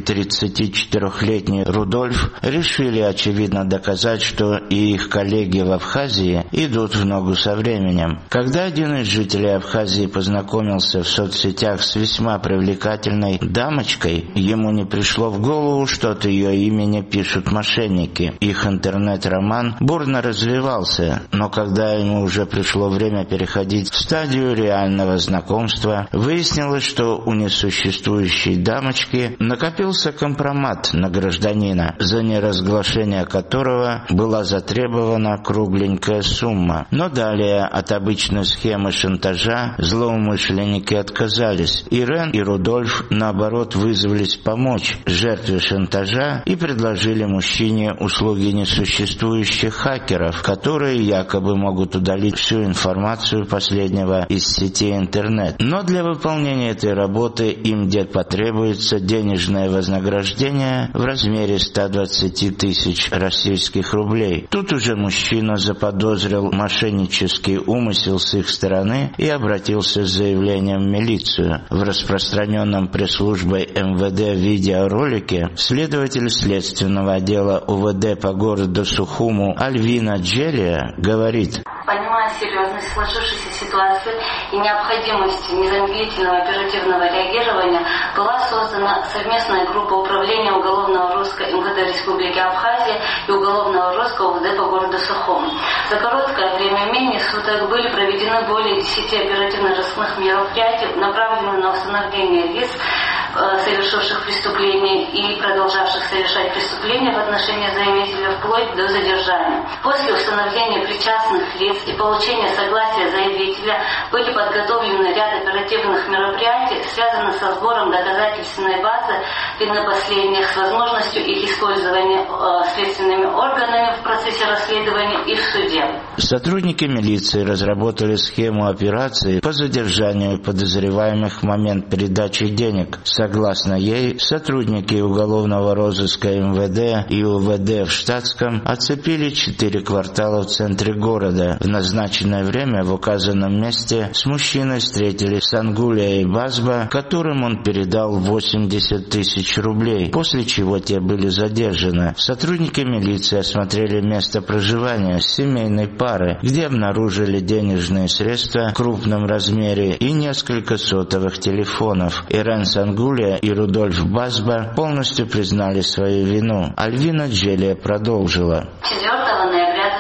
34-летний Рудольф решили, очевидно, доказать, что и их коллеги в Абхазии идут в ногу со временем. Когда один из жителей Абхазии познакомился в соцсетях с весьма привлекательной дамочкой, ему не пришло в голову, что от ее имени пишут мошенники. Их интернет-роман бурно развивался, но когда ему уже пришло время переходить в стадию реального знакомства, выяснилось, что у несуществующей дамочки накопился компромат на гражданина, за неразглашение которого была затребована кругленькая сумма. Но далее от обычной схемы шантажа злоумышленники отказались. Ирен и Рудольф, наоборот, вызвались помочь жертве шантажа и предложили мужчине услуги несуществующих хакеров, которые якобы могут удалить всю информацию последнего из сетей интернет. Но для выполнения этой работы им потребуется денежное вознаграждение в размере 120 тысяч российских рублей. Тут уже мужчина заподозрил мошеннический умысел с их стороны и обратился с заявлением в милицию. В распространенном пресс-службой МВД видеоролике следователь следственного отдела УВД по городу Сухуму Альвина Джелия говорит: понимая серьезность сложившейся ситуации и необходимость незамедлительного оперативного реагирования, была создана совместная группа управления уголовного розыска МВД Республики Абхазия и уголовного розыска УВД по городу Сухум. За короткое время менее суток были проведены более 10 оперативно-розыскных мероприятий, направленных на установление лиц, совершивших преступления и продолжавших совершать преступления в отношении заявителя вплоть до задержания. После установления причастных лиц и получения согласия заявителя были подготовлены ряд оперативных мероприятий, связанных со сбором доказательственной базы и на последних с возможностью их использования следственными органами в процессе расследования и в суде. Сотрудники милиции разработали схему операции по задержанию подозреваемых в момент передачи денег. Согласно ей, сотрудники уголовного розыска МВД и УВД в штатском оцепили 4 квартала в центре города. В назначенное время в указанном месте с мужчиной встретились Сангуля и Базба, которым он передал 80 тысяч рублей, после чего те были задержаны. Сотрудники милиции осмотрели место проживания семейной пары, где обнаружили денежные средства в крупном размере и несколько сотовых телефонов. Ирен Сангуля и Рудольф Базба полностью признали свою вину. Альвина Джелия продолжила. 4 ноября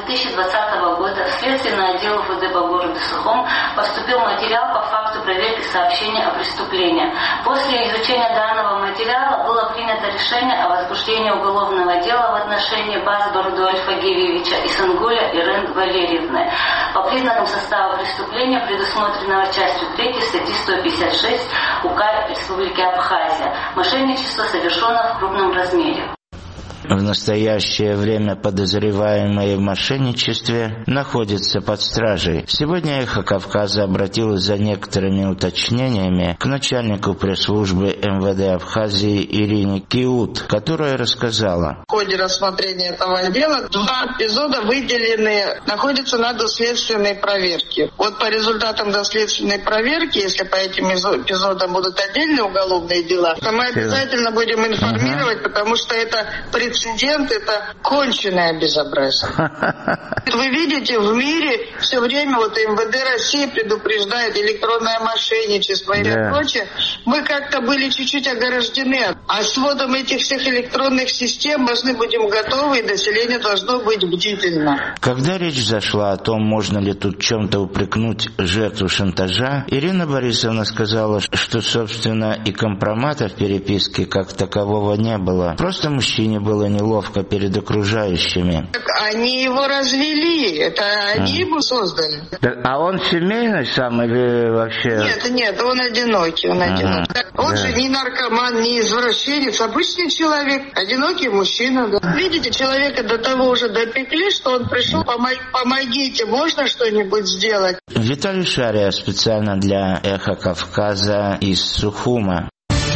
2020 года в следственный отдел УВД по городу Сухум поступил материал по факту проверки сообщения о преступлении. После изучения данного материала было принято решение о возбуждении уголовного дела в отношении Базба Рудольфа Гевевича и Сангуля Ирен Валерьевны по признакам состава преступления, предусмотренного частью 3 статьи 156 УК Республики Абхазия. Мошенничество совершено в крупном размере. В настоящее время подозреваемые в мошенничестве находятся под стражей. Сегодня «Эхо Кавказа» обратилось за некоторыми уточнениями к начальнику пресс-службы МВД Абхазии Ирине Киут, которая рассказала. В ходе рассмотрения этого дела 2 эпизода выделены, находятся на доследственной проверке. Вот по результатам доследственной проверки, если по этим эпизодам будут отдельные уголовные дела, то мы обязательно будем информировать, потому что это прецедент, это конченное безобразие. Вы видите, в мире все время вот МВД России предупреждает электронное мошенничество и прочее. Мы как-то были чуть-чуть ограждены. А с вводом этих всех электронных систем должны будем готовы, и население должно быть бдительно. Когда речь зашла о том, можно ли тут чем-то упрекнуть жертву шантажа, Ирина Борисовна сказала, что, собственно, и компромата в переписке как такового не было. Просто мужчине было неловко перед окружающими. Так они его развели, это они его создали. А он семейный сам или вообще? Нет, он одинокий, Он же не наркоман, не извращенец, обычный человек, одинокий мужчина. Да. Видите, человека до того уже допекли, что он пришел, помогите, можно что-нибудь сделать? Виталий Шария специально для «Эхо Кавказа» из Сухума.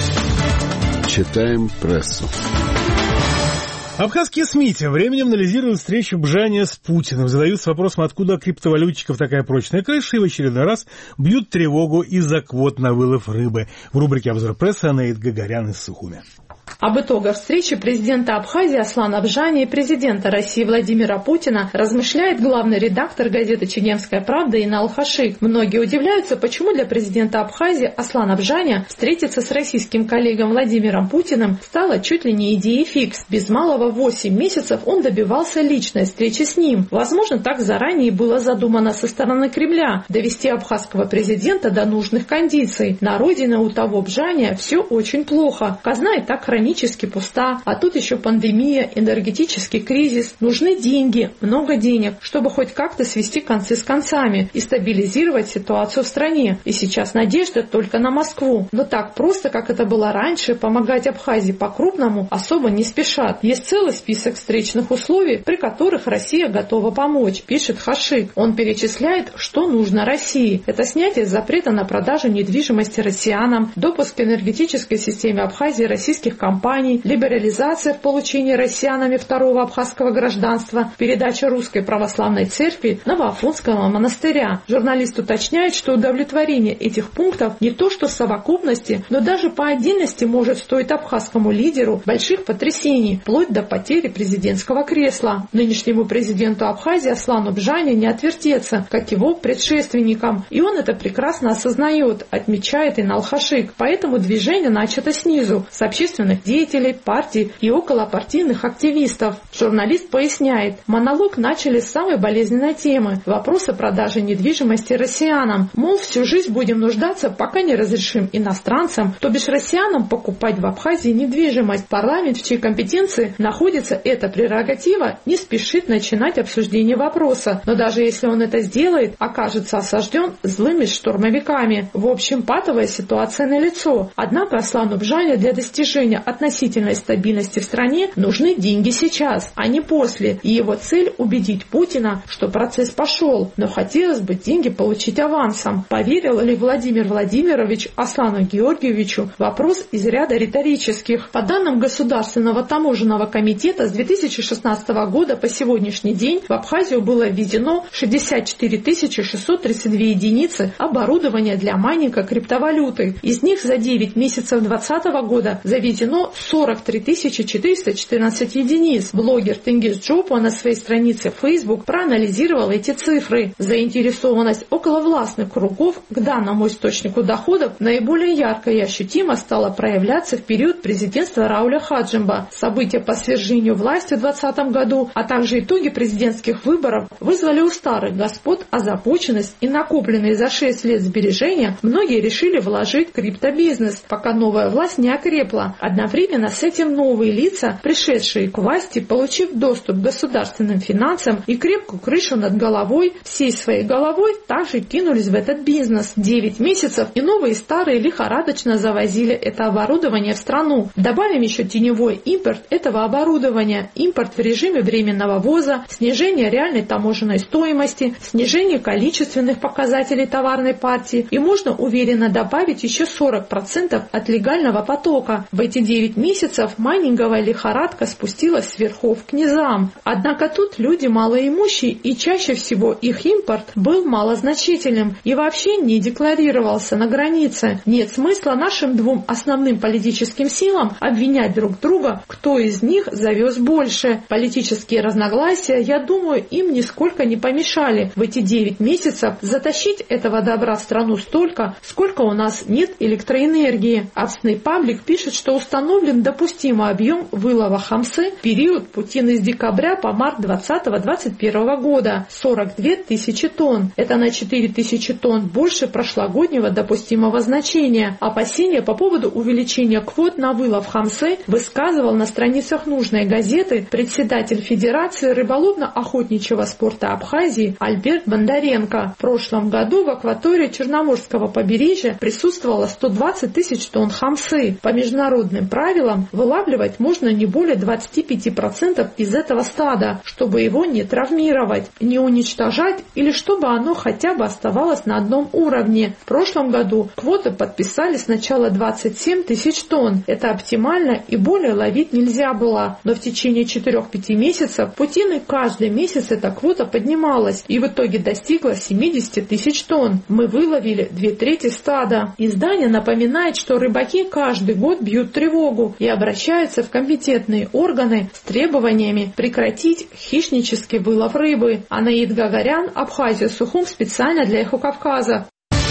Читаем прессу. Абхазские СМИ тем временем анализируют встречу Бжания с Путиным, задаются вопросом, откуда у криптовалютчиков такая прочная крыша, и в очередной раз бьют тревогу из-за квот на вылов рыбы. В рубрике «Обзор прессы» Анаит Гагарян из Сухуми. Об итогах встречи президента Абхазии Аслана Бжани и президента России Владимира Путина размышляет главный редактор газеты «Чегемская правда» Инал Хашик. Многие удивляются, почему для президента Абхазии Аслана Бжани встретиться с российским коллегом Владимиром Путиным стало чуть ли не идеей фикс. Без малого 8 месяцев он добивался личной встречи с ним. Возможно, так заранее было задумано со стороны Кремля довести абхазского президента до нужных кондиций. На родине у того Бжани все очень плохо. Казна и так хранительная пуста, а тут еще пандемия, энергетический кризис. Нужны деньги, много денег, чтобы хоть как-то свести концы с концами и стабилизировать ситуацию в стране. И сейчас надежда только на Москву. Но так просто, как это было раньше, помогать Абхазии по-крупному особо не спешат. Есть целый список встречных условий, при которых Россия готова помочь, пишет Хашик. Он перечисляет, что нужно России. Это снятие запрета на продажу недвижимости россиянам, допуск к энергетической системе Абхазии российских компаний, либерализация в получении россиянами второго абхазского гражданства, передача Русской Православной Церкви Новоафонского монастыря. Журналист уточняет, что удовлетворение этих пунктов не то что в совокупности, но даже по отдельности может стоить абхазскому лидеру больших потрясений, вплоть до потери президентского кресла. Нынешнему президенту Абхазии Аслану Бжани не отвертеться, как его предшественникам, и он это прекрасно осознает, отмечает Инал Хашик. Поэтому движение начато снизу, с общественных деятелей, партий и околопартийных активистов. Журналист поясняет, монолог начали с самой болезненной темы – вопроса продажи недвижимости россиянам. Мол, всю жизнь будем нуждаться, пока не разрешим иностранцам, то бишь россиянам, покупать в Абхазии недвижимость. Парламент, в чьей компетенции находится эта прерогатива, не спешит начинать обсуждение вопроса. Но даже если он это сделает, окажется осажден злыми штурмовиками. В общем, патовая ситуация налицо. Однако Аслану Бжани для достижения относительной стабильности в стране нужны деньги сейчас, а не после. И его цель – убедить Путина, что процесс пошел. Но хотелось бы деньги получить авансом. Поверил ли Владимир Владимирович Аслану Георгиевичу? Вопрос из ряда риторических. По данным Государственного таможенного комитета, с 2016 года по сегодняшний день в Абхазию было введено 64 632 единицы оборудования для майнинга криптовалюты. Из них за 9 месяцев 2020 года заведено 43 414 единиц. Блоки блогер Тенгиз Джопа на своей странице в Facebook проанализировал эти цифры. Заинтересованность околовластных кругов к данному источнику доходов наиболее ярко и ощутимо стала проявляться в период президентства Рауля Хаджимба. События по свержению власти в 2020 году, а также итоги президентских выборов вызвали у старых господ озабоченность, и накопленные за 6 лет сбережения многие решили вложить в криптобизнес, пока новая власть не окрепла. Одновременно с этим новые лица, пришедшие к власти, получив доступ к государственным финансам и крепкую крышу над головой, всей своей головой также кинулись в этот бизнес. 9 месяцев, и новые и старые лихорадочно завозили это оборудование в страну. Добавим еще теневой импорт этого оборудования, импорт в режиме временного ввоза, снижение реальной таможенной стоимости, снижение количественных показателей товарной партии, и можно уверенно добавить еще 40% от легального потока. В эти 9 месяцев майнинговая лихорадка спустилась с верхов к низам. Однако тут люди малоимущие, и чаще всего их импорт был малозначительным и вообще не декларировался на границе. Нет смысла нашим двум основным политическим силам обвинять друг друга, кто из них завез больше. Политические разногласия, я думаю, им нисколько не помешали в эти 9 месяцев затащить этого добра в страну столько, сколько у нас нет электроэнергии. Абсный паблик пишет, что установлен допустимый объем вылова хамсы в период Путин из декабря по март 2020-2021 года – 42 тысячи тонн. Это на 4 тысячи тонн больше прошлогоднего допустимого значения. Опасения по поводу увеличения квот на вылов хамсы высказывал на страницах нужной газеты председатель Федерации рыболовно-охотничьего спорта Абхазии Альберт Бондаренко. В прошлом году в акватории Черноморского побережья присутствовало 120 тысяч тонн хамсы. По международным правилам вылавливать можно не более 25% из этого стада, чтобы его не травмировать, не уничтожать или чтобы оно хотя бы оставалось на одном уровне. В прошлом году квоты подписали сначала 27 тысяч тонн. Это оптимально, и более ловить нельзя было. Но в течение 4-5 месяцев Путины каждый месяц эта квота поднималась и в итоге достигла 70 тысяч тонн. Мы выловили 2/3 стада. Издание напоминает, что рыбаки каждый год бьют тревогу и обращаются в компетентные органы с требованиями прекратить хищнический вылов рыбы. Анаид Гагарян, Абхазия, Сухум, специально для Эхо Кавказа.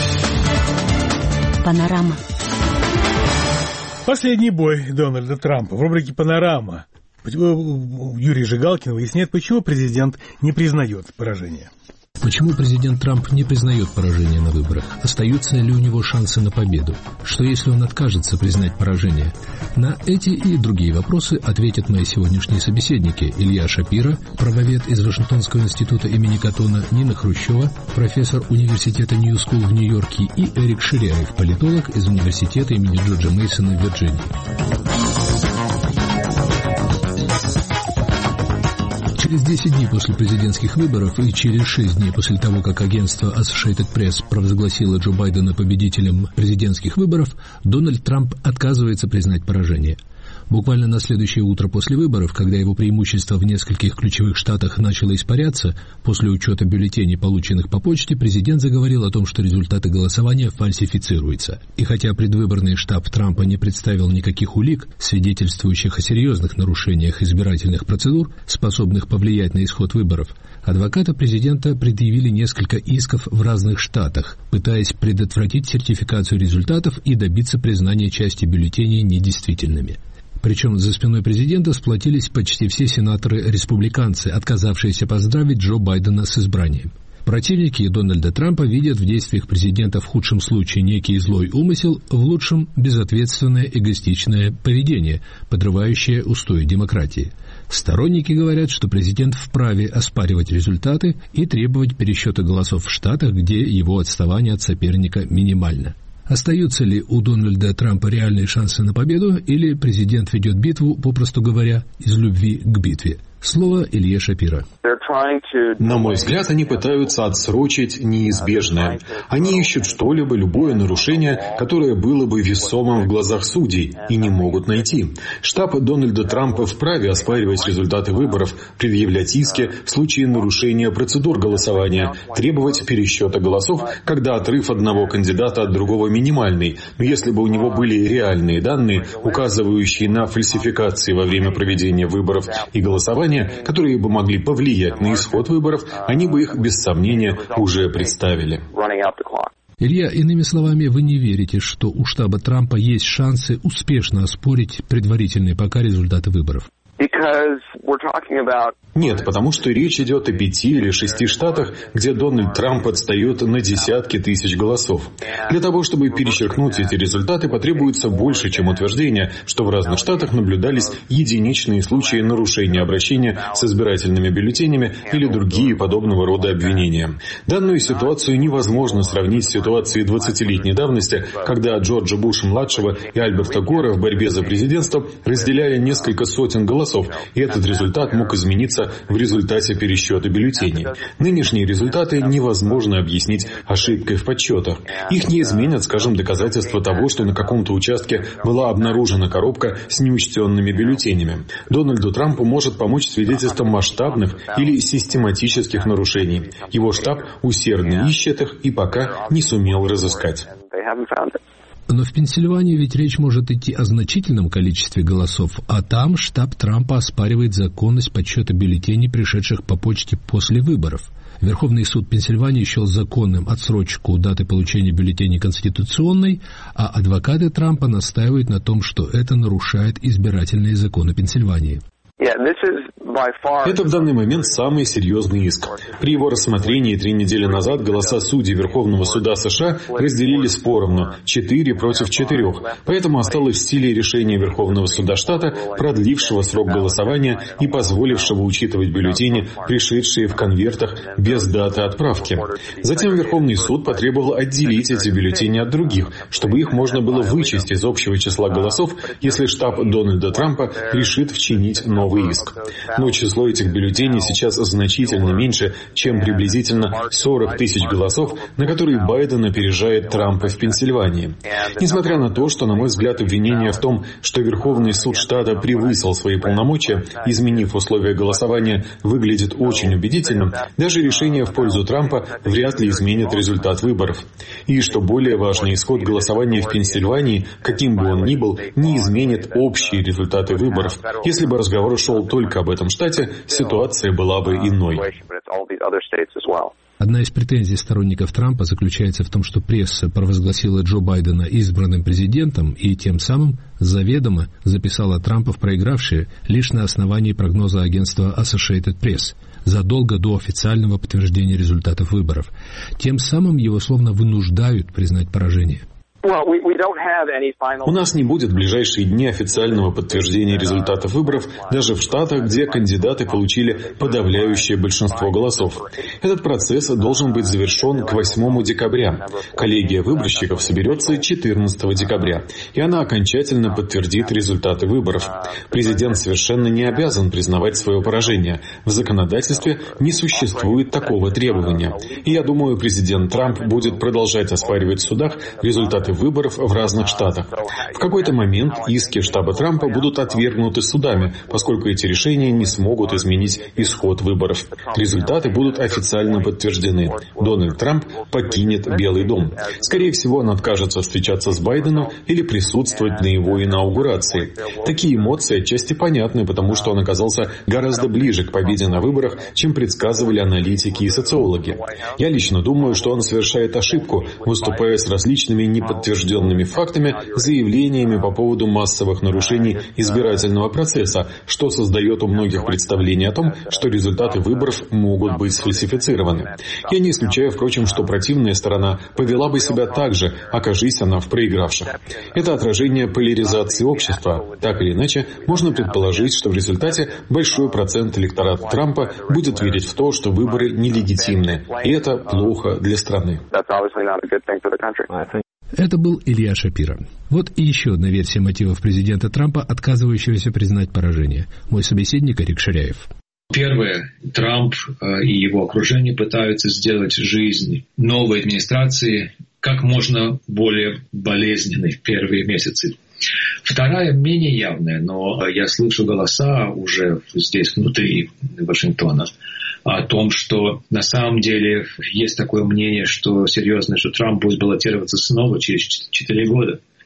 Панорама. Последний бой Дональда Трампа в рубрике «Панорама». Юрий Жигалкин выясняет, почему президент не признает поражение. Почему президент Трамп не признает поражение на выборах? Остаются ли у него шансы на победу? Что если он откажется признать поражение? На эти и другие вопросы ответят мои сегодняшние собеседники: Илья Шапира, правовед из Вашингтонского института имени Каттона, Нина Хрущева, профессор университета Нью-Скул в Нью-Йорке, и Эрик Ширяев, политолог из университета имени Джорджа Мейсона в Вирджинии. Через 10 дней после президентских выборов и через 6 дней после того, как агентство Associated Press провозгласило Джо Байдена победителем президентских выборов, Дональд Трамп отказывается признать поражение. Буквально на следующее утро после выборов, когда его преимущество в нескольких ключевых штатах начало испаряться, после учета бюллетеней, полученных по почте, президент заговорил о том, что результаты голосования фальсифицируются. И хотя предвыборный штаб Трампа не представил никаких улик, свидетельствующих о серьезных нарушениях избирательных процедур, способных повлиять на исход выборов, адвокаты президента предъявили несколько исков в разных штатах, пытаясь предотвратить сертификацию результатов и добиться признания части бюллетеней недействительными. Причем за спиной президента сплотились почти все сенаторы-республиканцы, отказавшиеся поздравить Джо Байдена с избранием. Противники Дональда Трампа видят в действиях президента в худшем случае некий злой умысел, в лучшем – безответственное эгоистичное поведение, подрывающее устои демократии. Сторонники говорят, что президент вправе оспаривать результаты и требовать пересчета голосов в штатах, где его отставание от соперника минимально. Остаются ли у Дональда Трампа реальные шансы на победу, или президент ведет битву, попросту говоря, из любви к битве? Слово Илье Шапира. На мой взгляд, они пытаются отсрочить неизбежное. Они ищут что-либо, любое нарушение, которое было бы весомым в глазах судей, и не могут найти. Штаб Дональда Трампа вправе оспаривать результаты выборов, предъявлять иски в случае нарушения процедур голосования, требовать пересчета голосов, когда отрыв одного кандидата от другого минимальный. Но если бы у него были реальные данные, указывающие на фальсификации во время проведения выборов и голосования, голосования, которые бы могли повлиять на исход выборов, они бы их без сомнения уже представили. Илья, иными словами, вы не верите, что у штаба Трампа есть шансы успешно оспорить предварительные пока результаты выборов? Нет, потому что речь идет о 5 или 6 штатах, где Дональд Трамп отстает на десятки тысяч голосов. Для того, чтобы перечеркнуть эти результаты, потребуется больше, чем утверждение, что в разных штатах наблюдались единичные случаи нарушения обращения с избирательными бюллетенями или другие подобного рода обвинения. Данную ситуацию невозможно сравнить с ситуацией 20-летней давности, когда Джорджа Буша-младшего и Альберта Гора в борьбе за президентство разделяли несколько сотен голосов, и этот результат мог измениться в результате пересчета бюллетеней. Нынешние результаты невозможно объяснить ошибкой в подсчетах. Их не изменят, скажем, доказательства того, что на каком-то участке была обнаружена коробка с неучтенными бюллетенями. Дональду Трампу может помочь свидетельством масштабных или систематических нарушений. Его штаб усердно ищет их и пока не сумел разыскать. Но в Пенсильвании ведь речь может идти о значительном количестве голосов, а там штаб Трампа оспаривает законность подсчета бюллетеней, пришедших по почте после выборов. Верховный суд Пенсильвании счел законным отсрочку даты получения бюллетеней конституционной, а адвокаты Трампа настаивают на том, что это нарушает избирательные законы Пенсильвании. Это в данный момент самый серьезный иск. При его рассмотрении 3 недели назад голоса судей Верховного суда США разделились поровну 4 против 4. Поэтому осталось в силе решение Верховного суда штата, продлившего срок голосования и позволившего учитывать бюллетени, пришедшие в конвертах без даты отправки. Затем Верховный суд потребовал отделить эти бюллетени от других, чтобы их можно было вычесть из общего числа голосов, если штаб Дональда Трампа решит вчинить новый иск. Но число этих бюллетеней сейчас значительно меньше, чем приблизительно 40 тысяч голосов, на которые Байден опережает Трампа в Пенсильвании. Несмотря на то, что, на мой взгляд, обвинение в том, что Верховный суд штата превысил свои полномочия, изменив условия голосования, выглядит очень убедительным, даже решение в пользу Трампа вряд ли изменит результат выборов. И, что более важно, исход голосования в Пенсильвании, каким бы он ни был, не изменит общие результаты выборов. Если бы разговор шел только об этом штате, ситуация была бы иной. Одна из претензий сторонников Трампа заключается в том, что пресса провозгласила Джо Байдена избранным президентом и тем самым заведомо записала Трампа в проигравшие лишь на основании прогноза агентства Associated Press задолго до официального подтверждения результатов выборов. Тем самым его словно вынуждают признать поражение. У нас не будет в ближайшие дни официального подтверждения результатов выборов даже в штатах, где кандидаты получили подавляющее большинство голосов. Этот процесс должен быть завершен к 8 декабря. Коллегия выборщиков соберется 14 декабря, и она окончательно подтвердит результаты выборов. Президент совершенно не обязан признавать свое поражение. В законодательстве не существует такого требования. И я думаю, президент Трамп будет продолжать оспаривать в судах результаты выборов в разных штатах. В какой-то момент иски штаба Трампа будут отвергнуты судами, поскольку эти решения не смогут изменить исход выборов. Результаты будут официально подтверждены. Дональд Трамп покинет Белый дом. Скорее всего, он откажется встречаться с Байденом или присутствовать на его инаугурации. Такие эмоции отчасти понятны, потому что он оказался гораздо ближе к победе на выборах, чем предсказывали аналитики и социологи. Я лично думаю, что он совершает ошибку, выступая с различными неподтвержденными фактами, заявлениями по поводу массовых нарушений избирательного процесса, что создает у многих представление о том, что результаты выборов могут быть сфальсифицированы. Я не исключаю, впрочем, что противная сторона повела бы себя так же, окажись она в проигравших. Это отражение поляризации общества. Так или иначе, можно предположить, что в результате большой процент электората Трампа будет верить в то, что выборы нелегитимны, и это плохо для страны. Это был Илья Шапира. Вот и еще одна версия мотивов президента Трампа, отказывающегося признать поражение. Мой собеседник Эрик Ширяев. Первое. Трамп и его окружение пытаются сделать жизнь новой администрации как можно более болезненной в первые месяцы. Вторая, менее явная, но я слышу голоса уже здесь, внутри Вашингтона, о том, что на самом деле есть такое мнение, что серьезно, что Трамп будет баллотироваться снова через 4 года.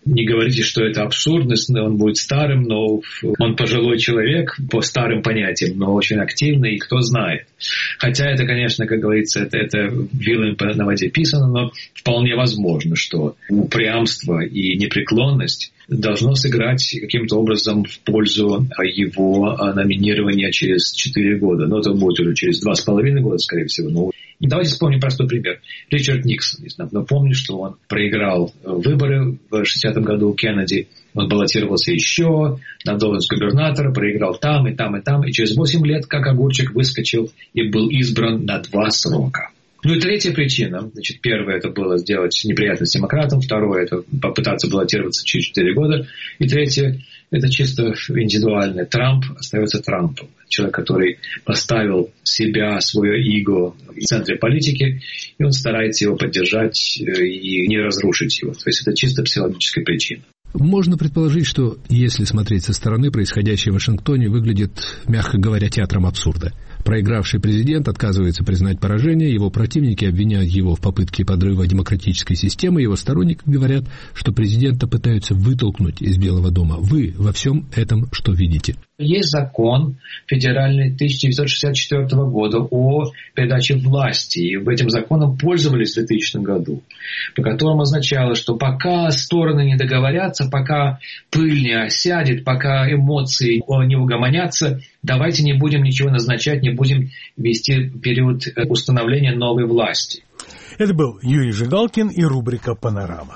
Не говорите, что это абсурдность, он будет старым, но он пожилой человек по старым понятиям, но очень активный, и кто знает. Хотя это, конечно, как говорится, это вилами на воде писано, но вполне возможно, что упрямство и непреклонность должно сыграть каким-то образом в пользу его номинирования через 4 года. Но это будет уже через 2,5 года, скорее всего. Но давайте вспомним простой пример. Ричард Никсон. Напомню, что он проиграл выборы в 60-м году у Кеннеди. Он баллотировался еще на должность губернатора, проиграл там, и там, и там. И через 8 лет, как огурчик, выскочил и был избран на 2 срока. Ну и третья причина. Значит, первое это было сделать неприятность демократам. Второе это попытаться баллотироваться через 4 года. И третье это чисто индивидуальное. Трамп остается Трампом. Человек, который поставил себя, свое эго в центре политики, и он старается его поддержать и не разрушить его. То есть это чисто психологическая причина. Можно предположить, что, если смотреть со стороны, происходящее в Вашингтоне выглядит, мягко говоря, театром абсурда. Проигравший президент отказывается признать поражение, его противники обвиняют его в попытке подрыва демократической системы, его сторонники говорят, что президента пытаются вытолкнуть из Белого дома. Вы во всем этом что видите? Есть закон федеральный 1964 года о передаче власти. И этим законом пользовались в 2000 году, по которому означало, что пока стороны не договорятся, пока пыль не осядет, пока эмоции не угомонятся, давайте не будем ничего назначать, не будем вести период установления новой власти. Это был Юрий Жигалкин и рубрика «Панорама».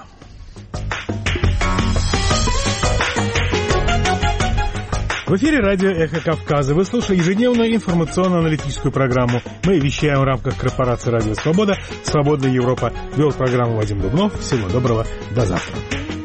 В эфире радио «Эхо Кавказа». Вы слушали ежедневную информационно-аналитическую программу. Мы вещаем в рамках корпорации «Радио Свобода». «Свободная Европа». Вел программу Вадим Дубнов. Всего доброго. До завтра.